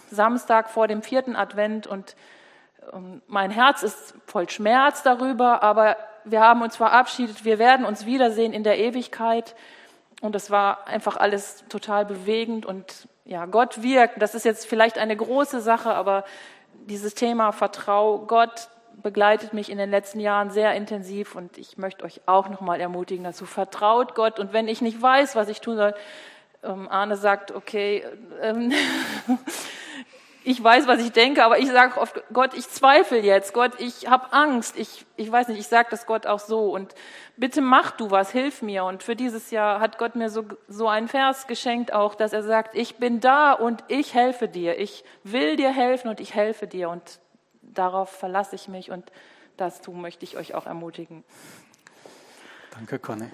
Speaker 1: Samstag vor dem vierten Advent und ähm, mein Herz ist voll Schmerz darüber, aber wir haben uns verabschiedet, wir werden uns wiedersehen in der Ewigkeit und es war einfach alles total bewegend und ja, Gott wirkt, das ist jetzt vielleicht eine große Sache, aber dieses Thema Vertrau Gott begleitet mich in den letzten Jahren sehr intensiv und ich möchte euch auch nochmal ermutigen dazu, vertraut Gott und wenn ich nicht weiß, was ich tun soll, ähm, Arne sagt, okay, ähm, ich weiß, was ich denke, aber ich sage oft, Gott, ich zweifle jetzt, Gott, ich habe Angst, ich, ich weiß nicht, ich sage das Gott auch so und bitte mach du was, hilf mir. Und für dieses Jahr hat Gott mir so, so einen Vers geschenkt auch, dass er sagt, ich bin da und ich helfe dir, ich will dir helfen und ich helfe dir und darauf verlasse ich mich und dazu möchte ich euch auch ermutigen.
Speaker 2: Danke, Conny.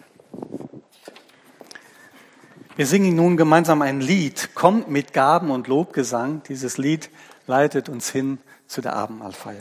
Speaker 2: Wir singen nun gemeinsam ein Lied, kommt mit Gaben und Lobgesang. Dieses Lied leitet uns hin zu der Abendmahlfeier.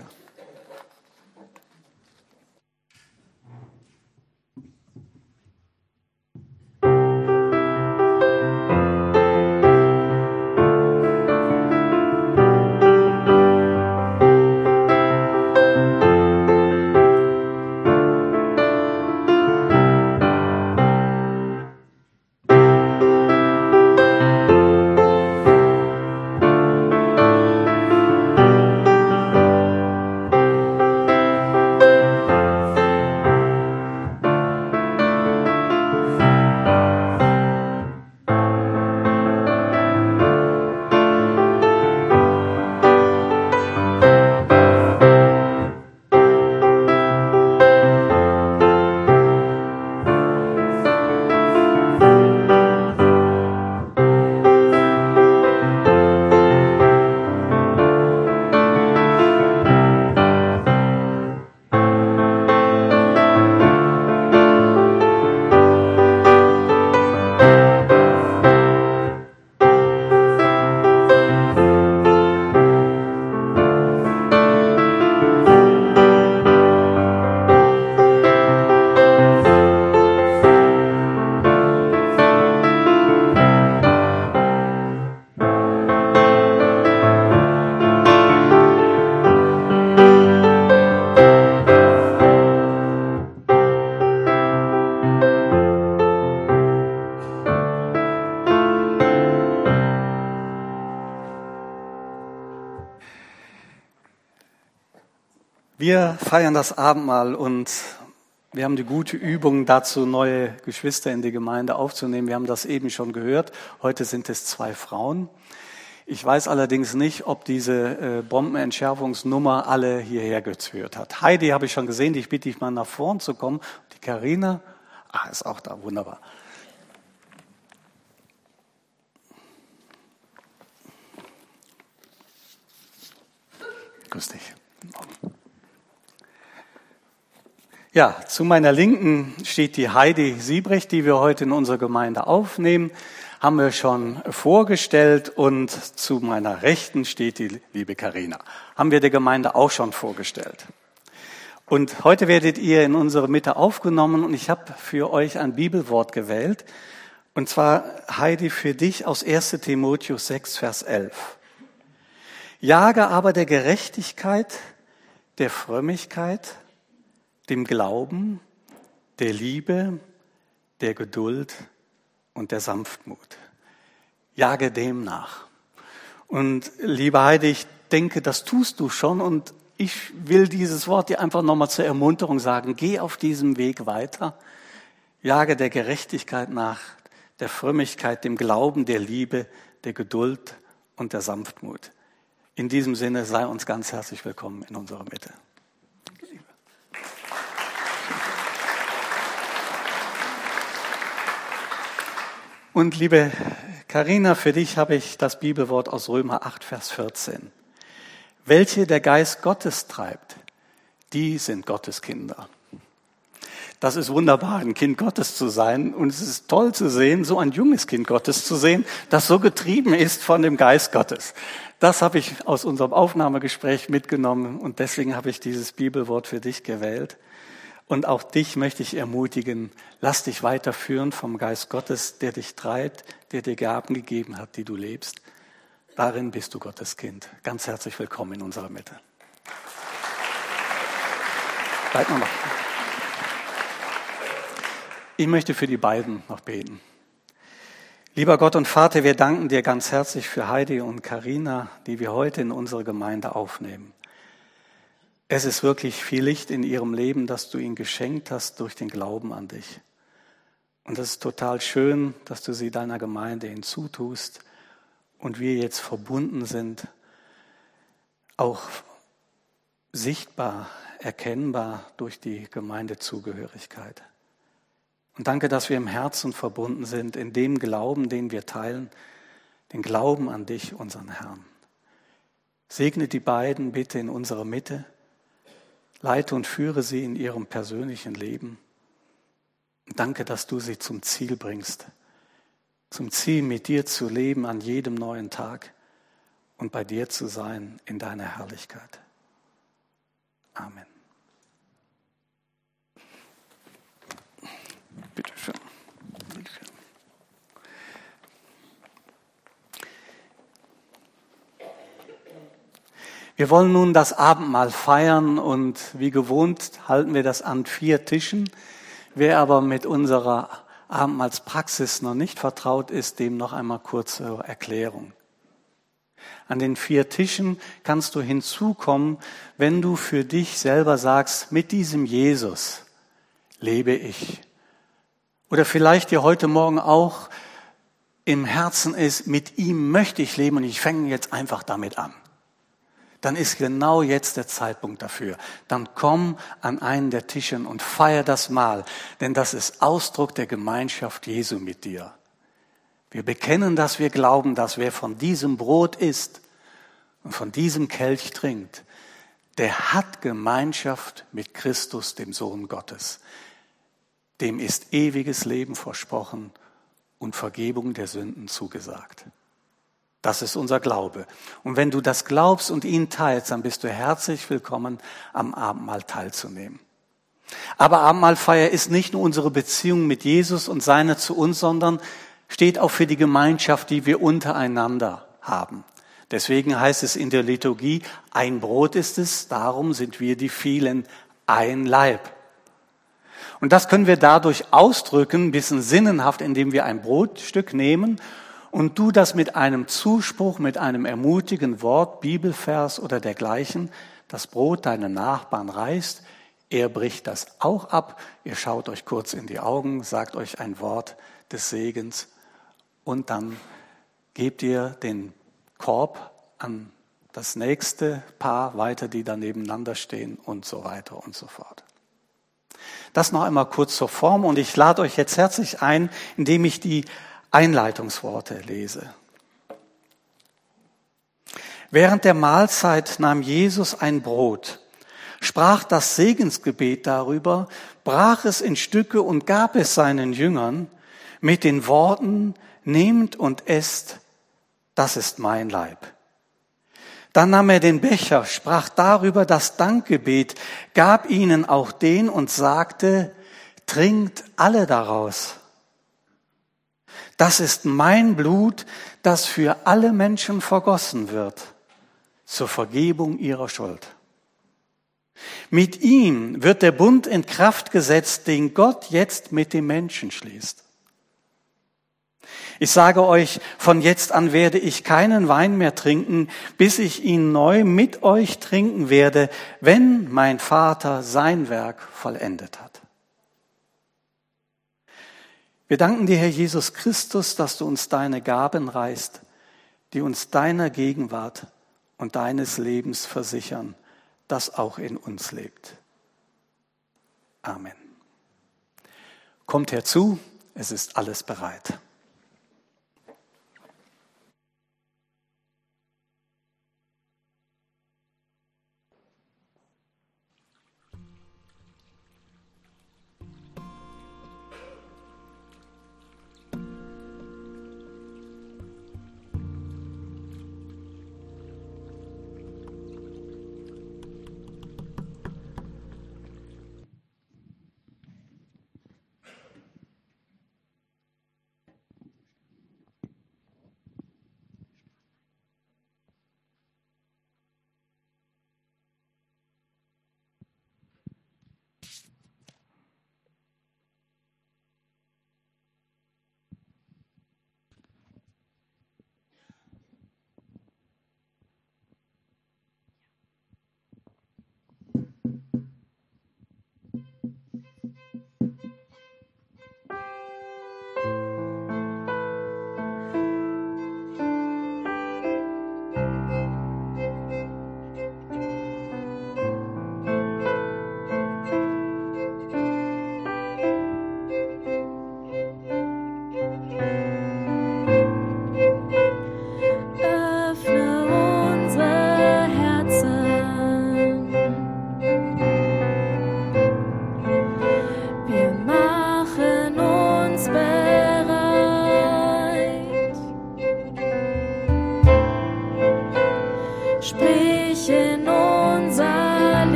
Speaker 2: Wir feiern das Abendmahl und wir haben die gute Übung dazu, neue Geschwister in die Gemeinde aufzunehmen. Wir haben das eben schon gehört. Heute sind es zwei Frauen. Ich weiß allerdings nicht, ob diese äh, Bombenentschärfungsnummer alle hierher geführt hat. Heidi habe ich schon gesehen, ich bitte dich mal nach vorn zu kommen. Die Carina, ah, ist auch da, wunderbar. Grüß dich. Ja, zu meiner Linken steht die Heidi Siebrecht, die wir heute in unserer Gemeinde aufnehmen, haben wir schon vorgestellt, und zu meiner Rechten steht die liebe Carina, haben wir der Gemeinde auch schon vorgestellt. Und heute werdet ihr in unsere Mitte aufgenommen und ich habe für euch ein Bibelwort gewählt, und zwar, Heidi, für dich aus erster Timotheus sechs, Vers elf. Jage aber der Gerechtigkeit, der Frömmigkeit, dem Glauben, der Liebe, der Geduld und der Sanftmut. Jage dem nach. Und liebe Heidi, ich denke, das tust du schon, und ich will dieses Wort dir einfach nochmal zur Ermunterung sagen. Geh auf diesem Weg weiter. Jage der Gerechtigkeit nach, der Frömmigkeit, dem Glauben, der Liebe, der Geduld und der Sanftmut. In diesem Sinne sei uns ganz herzlich willkommen in unserer Mitte. Und liebe Carina, für dich habe ich das Bibelwort aus Römer acht, Vers vierzehn. Welche der Geist Gottes treibt, die sind Gottes Kinder. Das ist wunderbar, ein Kind Gottes zu sein, und es ist toll zu sehen, so ein junges Kind Gottes zu sehen, das so getrieben ist von dem Geist Gottes. Das habe ich aus unserem Aufnahmegespräch mitgenommen, und deswegen habe ich dieses Bibelwort für dich gewählt. Und auch dich möchte ich ermutigen, lass dich weiterführen vom Geist Gottes, der dich treibt, der dir Gaben gegeben hat, die du lebst. Darin bist du Gottes Kind. Ganz herzlich willkommen in unserer Mitte. Bleib mal noch. Ich möchte für die beiden noch beten. Lieber Gott und Vater, wir danken dir ganz herzlich für Heidi und Karina, die wir heute in unsere Gemeinde aufnehmen. Es ist wirklich viel Licht in ihrem Leben, das du ihnen geschenkt hast durch den Glauben an dich. Und es ist total schön, dass du sie deiner Gemeinde hinzutust und wir jetzt verbunden sind, auch sichtbar, erkennbar durch die Gemeindezugehörigkeit. Und danke, dass wir im Herzen verbunden sind, in dem Glauben, den wir teilen, den Glauben an dich, unseren Herrn. Segne die beiden bitte in unserer Mitte, leite und führe sie in ihrem persönlichen Leben. Und danke, dass du sie zum Ziel bringst, zum Ziel, mit dir zu leben an jedem neuen Tag und bei dir zu sein in deiner Herrlichkeit. Amen. Bitte schön. Bitte schön. Wir wollen nun das Abendmahl feiern und wie gewohnt halten wir das an vier Tischen. Wer aber mit unserer Abendmahlspraxis noch nicht vertraut ist, dem noch einmal kurze Erklärung. An den vier Tischen kannst du hinzukommen, wenn du für dich selber sagst, mit diesem Jesus lebe ich. Oder vielleicht dir heute Morgen auch im Herzen ist, mit ihm möchte ich leben und ich fange jetzt einfach damit an. Dann ist genau jetzt der Zeitpunkt dafür. Dann komm an einen der Tischen und feier das Mahl, denn das ist Ausdruck der Gemeinschaft Jesu mit dir. Wir bekennen, dass wir glauben, dass wer von diesem Brot isst und von diesem Kelch trinkt, der hat Gemeinschaft mit Christus, dem Sohn Gottes. Dem ist ewiges Leben versprochen und Vergebung der Sünden zugesagt. Das ist unser Glaube. Und wenn du das glaubst und ihn teilst, dann bist du herzlich willkommen, am Abendmahl teilzunehmen. Aber Abendmahlfeier ist nicht nur unsere Beziehung mit Jesus und seine zu uns, sondern steht auch für die Gemeinschaft, die wir untereinander haben. Deswegen heißt es in der Liturgie, ein Brot ist es, darum sind wir die vielen ein Leib. Und das können wir dadurch ausdrücken, ein bisschen sinnenhaft, indem wir ein Brotstück nehmen und du das mit einem Zuspruch, mit einem ermutigen Wort, Bibelvers oder dergleichen, das Brot deinen Nachbarn reißt, er bricht das auch ab, ihr schaut euch kurz in die Augen, sagt euch ein Wort des Segens und dann gebt ihr den Korb an das nächste Paar weiter, die da nebeneinander stehen und so weiter und so fort. Das noch einmal kurz zur Form und ich lade euch jetzt herzlich ein, indem ich die Einleitungsworte lese. Während der Mahlzeit nahm Jesus ein Brot, sprach das Segensgebet darüber, brach es in Stücke und gab es seinen Jüngern mit den Worten, nehmt und esst, das ist mein Leib. Dann nahm er den Becher, sprach darüber das Dankgebet, gab ihnen auch den und sagte, trinkt alle daraus. Das ist mein Blut, das für alle Menschen vergossen wird, zur Vergebung ihrer Schuld. Mit ihm wird der Bund in Kraft gesetzt, den Gott jetzt mit dem Menschen schließt. Ich sage euch, von jetzt an werde ich keinen Wein mehr trinken, bis ich ihn neu mit euch trinken werde, wenn mein Vater sein Werk vollendet hat. Wir danken dir, Herr Jesus Christus, dass du uns deine Gaben reichst, die uns deiner Gegenwart und deines Lebens versichern, das auch in uns lebt. Amen. Kommt herzu, es ist alles bereit.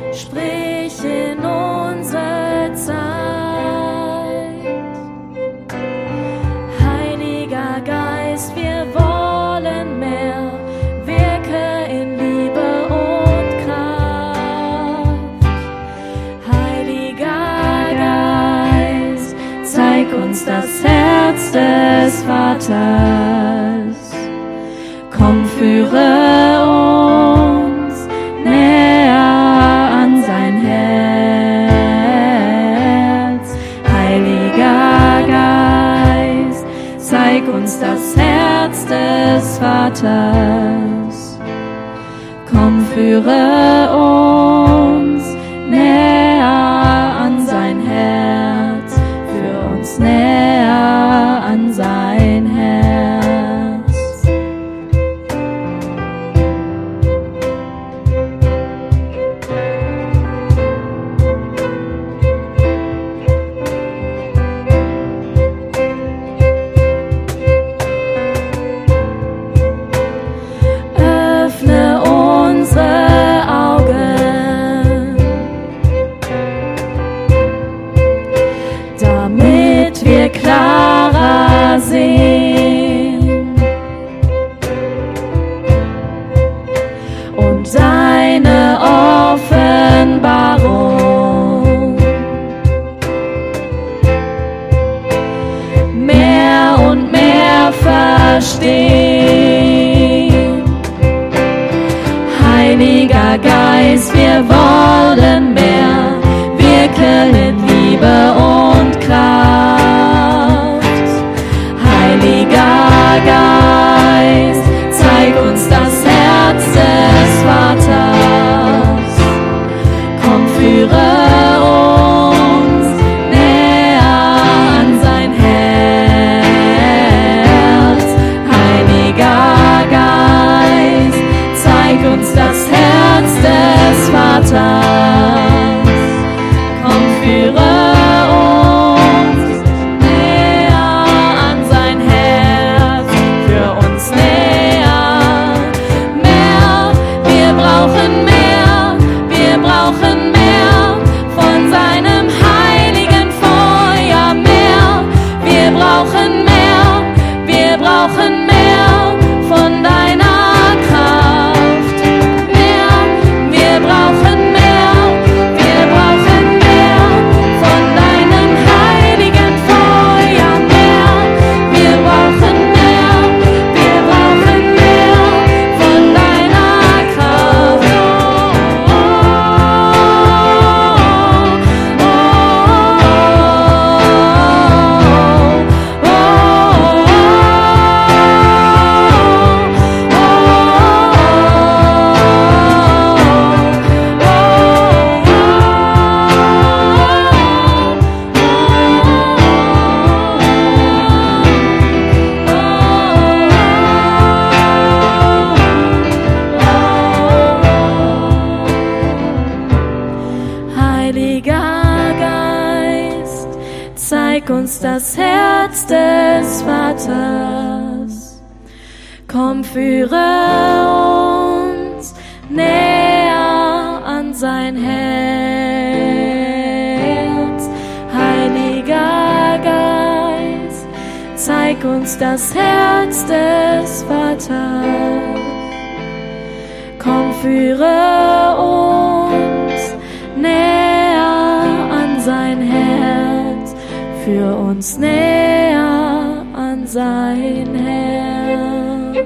Speaker 3: sprich in unsere Zeit. Heiliger Geist, wir wollen mehr, wirke in Liebe und Kraft. Heiliger Geist, zeig uns das Herz des Vaters. Komm, führe uns näher an sein Herz. Heiliger Geist, zeig uns das Herz des Vaters. Komm, führe uns näher an sein Herz, führ uns näher an sein Herz. Klarer sehen und deine Offenbarung mehr und mehr verstehen. Heiliger Geist, wir wollen mehr, wirken in Liebe und Kraft. Heiliger Geist, zeig uns das Herz des Vaters. Komm, führe uns näher an sein Herz. Heiliger Geist, zeig uns das Herz des Vaters. Komm, führe uns das Herz des Vaters. Komm, führe uns näher an sein Herz. Heiliger Geist, zeig uns das Herz des Vaters. Komm, führe uns näher an sein Herz, führ uns näher an sein Herz.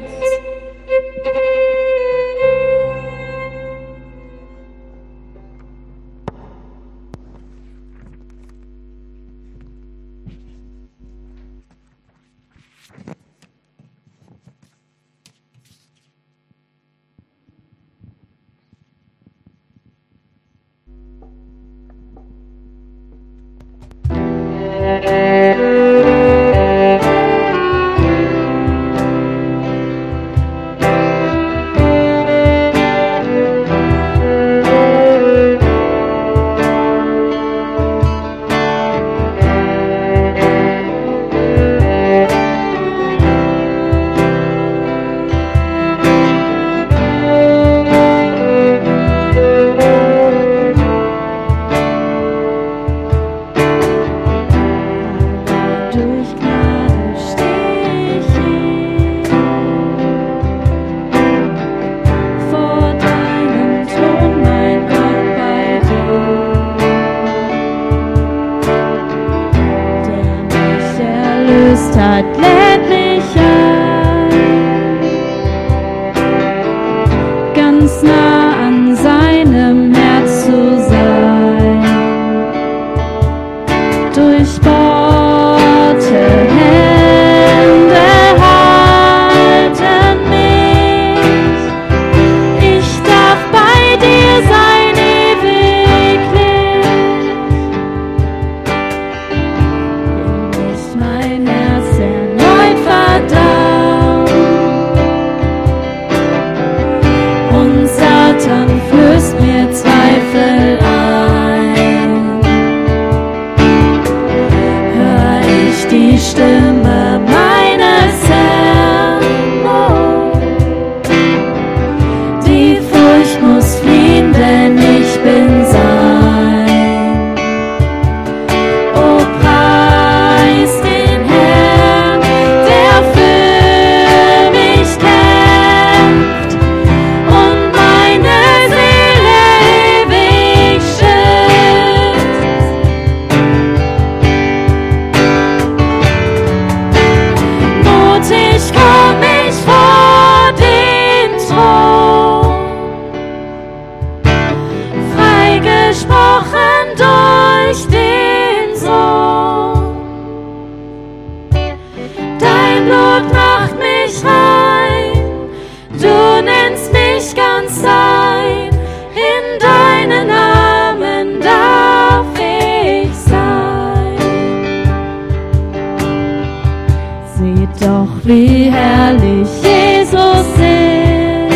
Speaker 3: freigesprochen durch den Sohn. Dein Blut macht mich rein, du nennst mich ganz dein, in deinen Namen darf ich sein. Seht doch, wie herrlich Jesus ist,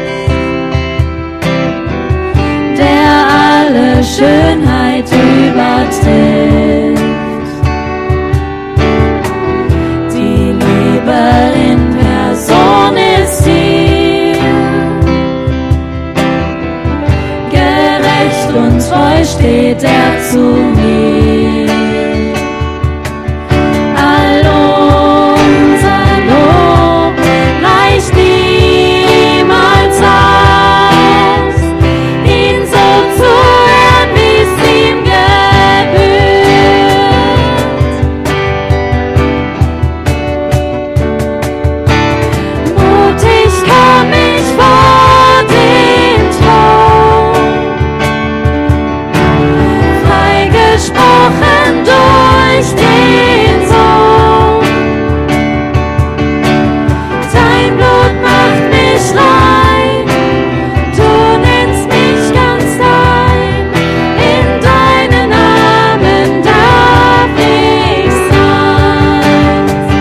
Speaker 3: der alle Schönheit übertrifft. Die Liebe in Person ist hier, gerecht und treu steht er zu mir. All unser Lob reicht niemals aus, ihn so zu ehren, wie es ihm gebührt. Mutig komm ich vor den Thron, freigesprochen durch den Sohn. Dein Blut macht mich rein, du nennst mich ganz dein, in deinen Namen darf ich sein.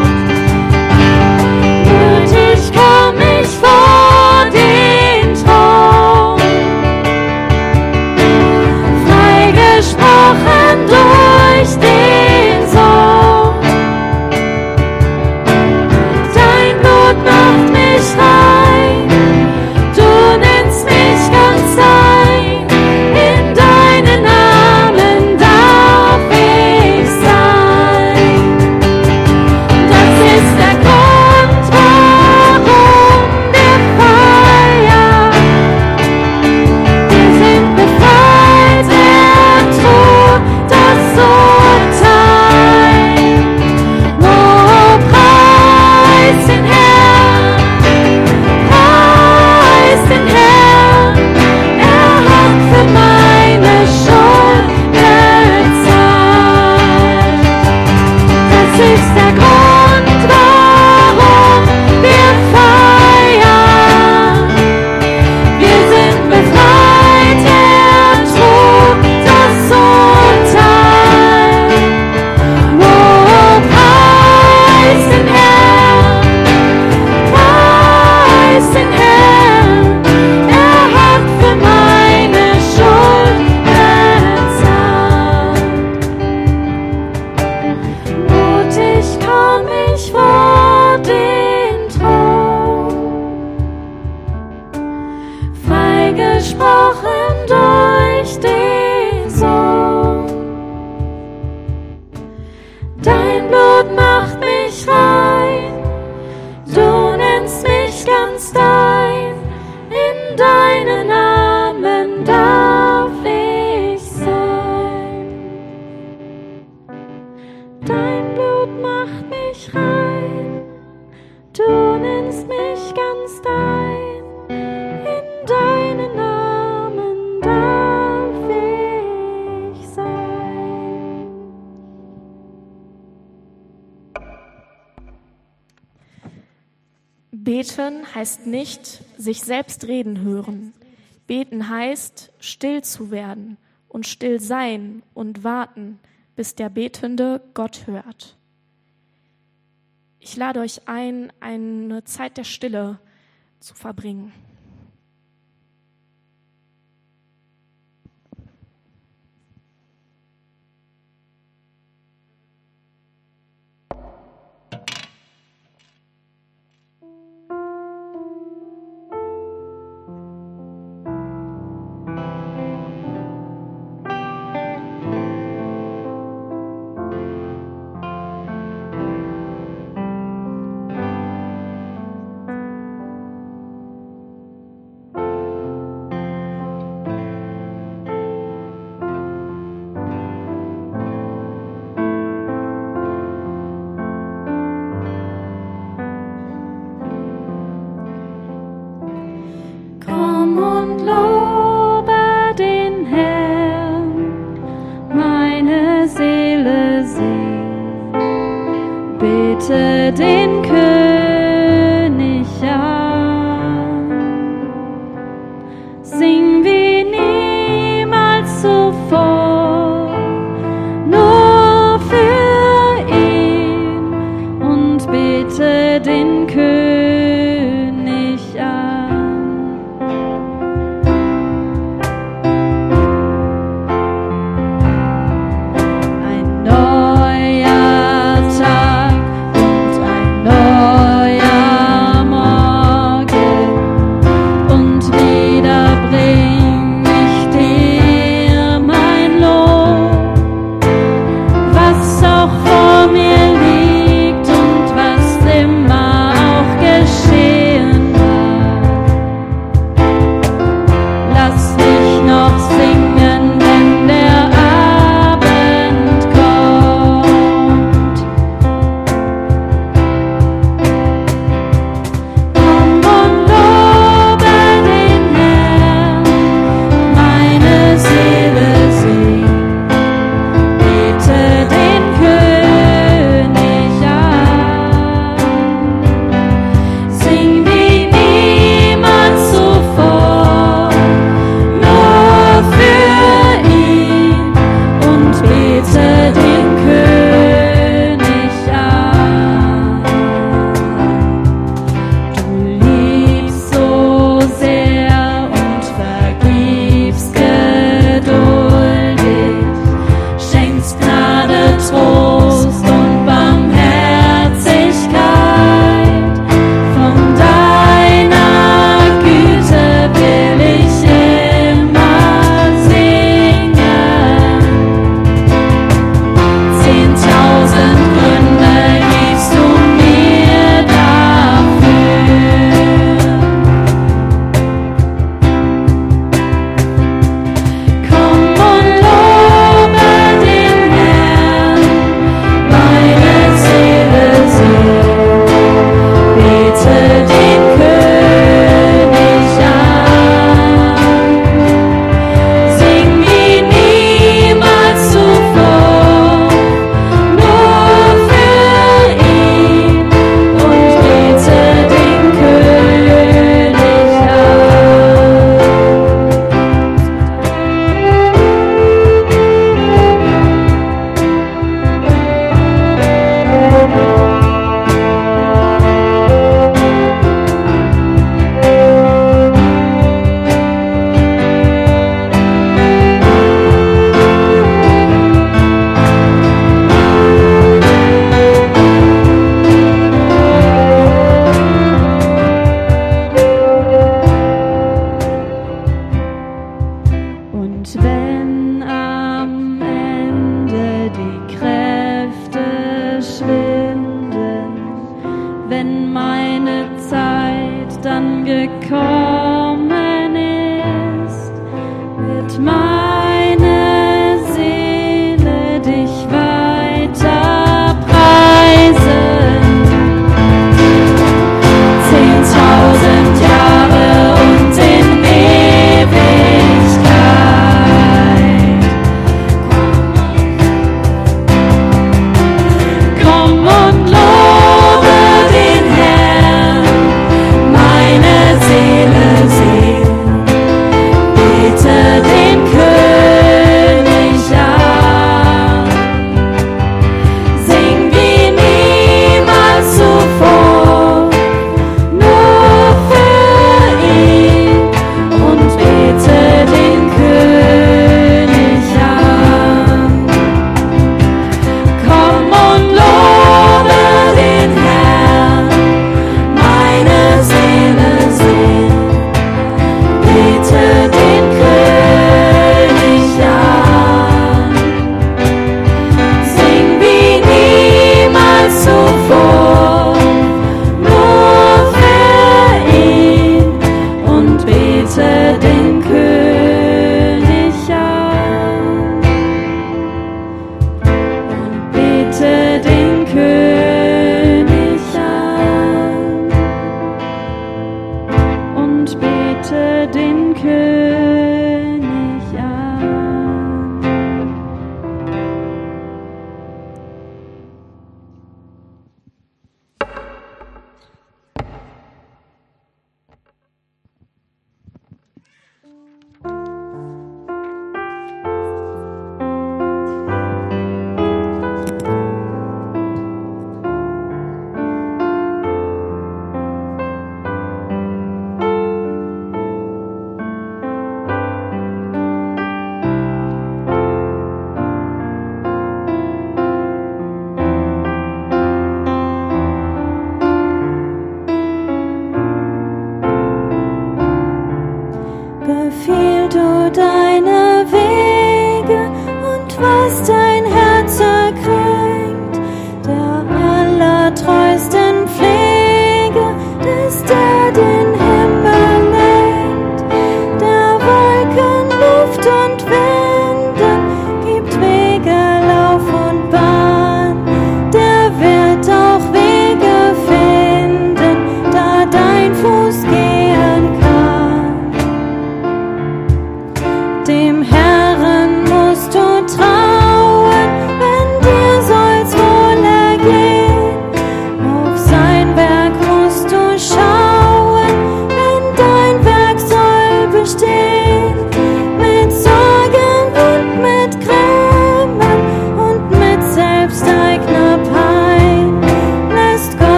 Speaker 3: Mutig komm ich vor den Thron, freigesprochen durch den Sohn. Dein Blut macht mich rein, du nennst mich ganz dein, in deinen Namen darf ich sein. Das ist der Grund, warum wir feiern. Wir sind befreit, er trug das Urteil. Oh, preis den Herrn, preis den Herrn, er hat für meine Schuld bezahlt. Das ist der Grund, warum wir feiern. Wir sind befreit, er trug das Urteil. Oh, preis den Herrn, preis den Herrn, er hat für meine Schuld bezahlt. Mutig komm ich vor den Thron, freigesprochen durch den Sohn. Dein Blut macht mich rein, du nennst mich ganz dein, in deinen Namen darf ich sein. Dein Blut macht mich rein, du nennst mich ganz dein, in deinen Namen darf ich sein.
Speaker 4: Beten heißt nicht sich selbst reden hören. Beten heißt still zu werden und still sein und warten, bis der Betende Gott hört. Ich lade euch ein, eine Zeit der Stille zu verbringen.
Speaker 3: bete den König an. Sing wie niemals zuvor, nur für ihn und bete den König an. Ein neuer Tag und ein neuer Morgen und wieder bring ich dir mein Lob, was auch vor mir liegt und was immer auch geschehen mag. Lass mich noch singen, wenn der Abend kommt. Komm und lobe den Herrn, meine Seele singt, bete den König an. Sing wie niemals zuvor, nur für ihn und bete den König an. Du liebst so sehr und vergibst geduldig, schenkst Gnade, Trost und Barmherzigkeit. Von deiner Güte will ich immer singen. Zehntausend Gründe gibst du mir dafür. Komm und lobe den Herrn, meine Seele singt, bete den König an. Sing wie niemals zuvor, nur für ihn und bete den König Und wenn am Ende die Kräfte schwinden, wenn meine Zeit dann gekommen ist, wird meine Seele dich weiter preisen. Zehntausend Jahre und in Ewigkeit. Komm und lobe den Herrn, meine Seele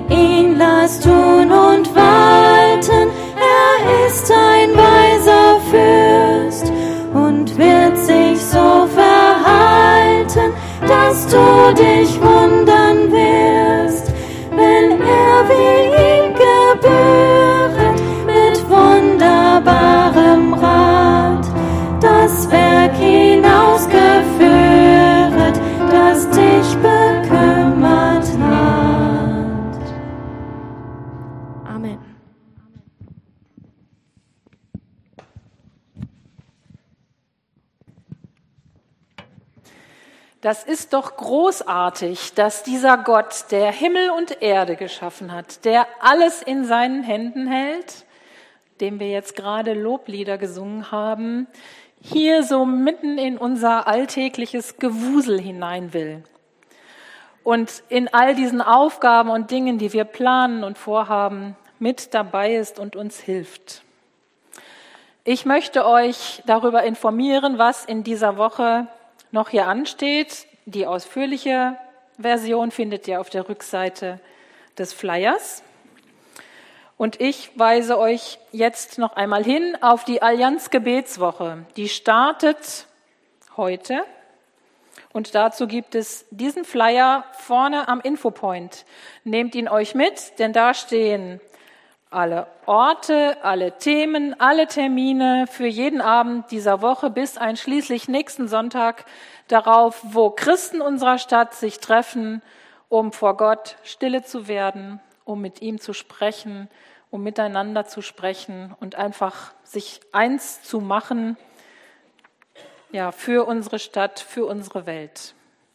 Speaker 3: ihn lass tun und walten. Er ist ein weiser Fürst und wird sich so verhalten, dass du dich wundern wirst, wenn er wie ihm gebühret, mit wunderbarem Rat das Werk hinausgeführet, das dich bekümmert hat.
Speaker 4: Amen.
Speaker 1: Das ist doch großartig, dass dieser Gott, der Himmel und Erde geschaffen hat, der alles in seinen Händen hält, dem wir jetzt gerade Loblieder gesungen haben, hier so mitten in unser alltägliches Gewusel hinein will. Und in all diesen Aufgaben und Dingen, die wir planen und vorhaben, mit dabei ist und uns hilft. Ich möchte euch darüber informieren, was in dieser Woche noch hier ansteht. Die ausführliche Version findet ihr auf der Rückseite des Flyers. Und ich weise euch jetzt noch einmal hin auf die Allianz Gebetswoche. Die startet heute. Und dazu gibt es diesen Flyer vorne am Infopoint. Nehmt ihn euch mit, denn da stehen alle Orte, alle Themen, alle Termine für jeden Abend dieser Woche bis einschließlich nächsten Sonntag darauf, wo Christen unserer Stadt sich treffen, um vor Gott stille zu werden, um mit ihm zu sprechen, um miteinander zu sprechen und einfach sich eins zu machen, ja, für unsere Stadt, für unsere Welt.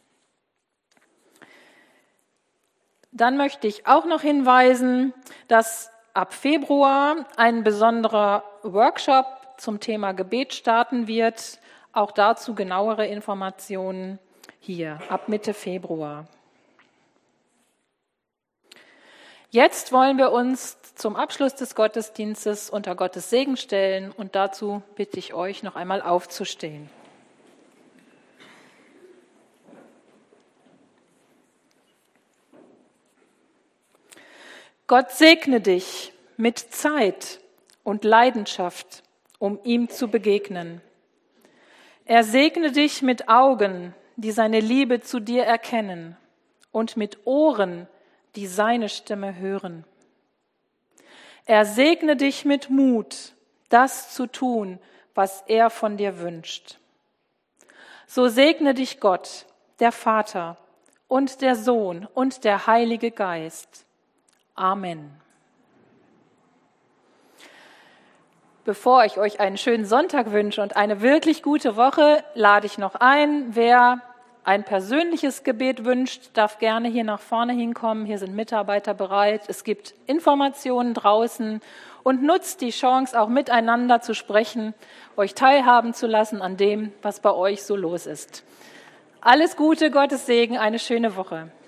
Speaker 1: Dann möchte ich auch noch hinweisen, dass ab Februar ein besonderer Workshop zum Thema Gebet starten wird. Auch dazu genauere Informationen hier ab Mitte Februar. Jetzt wollen wir uns zum Abschluss des Gottesdienstes unter Gottes Segen stellen und dazu bitte ich euch noch einmal aufzustehen. Gott segne dich mit Zeit und Leidenschaft, um ihm zu begegnen. Er segne dich mit Augen, die seine Liebe zu dir erkennen, und mit Ohren, die seine Stimme hören. Er segne dich mit Mut, das zu tun, was er von dir wünscht. So segne dich Gott, der Vater und der Sohn und der Heilige Geist. Amen. Bevor ich euch einen schönen Sonntag wünsche und eine wirklich gute Woche, lade ich noch ein, wer ein persönliches Gebet wünscht, darf gerne hier nach vorne hinkommen. Hier sind Mitarbeiter bereit. Es gibt Informationen draußen und nutzt die Chance, auch miteinander zu sprechen, euch teilhaben zu lassen an dem, was bei euch so los ist. Alles Gute, Gottes Segen, eine schöne Woche.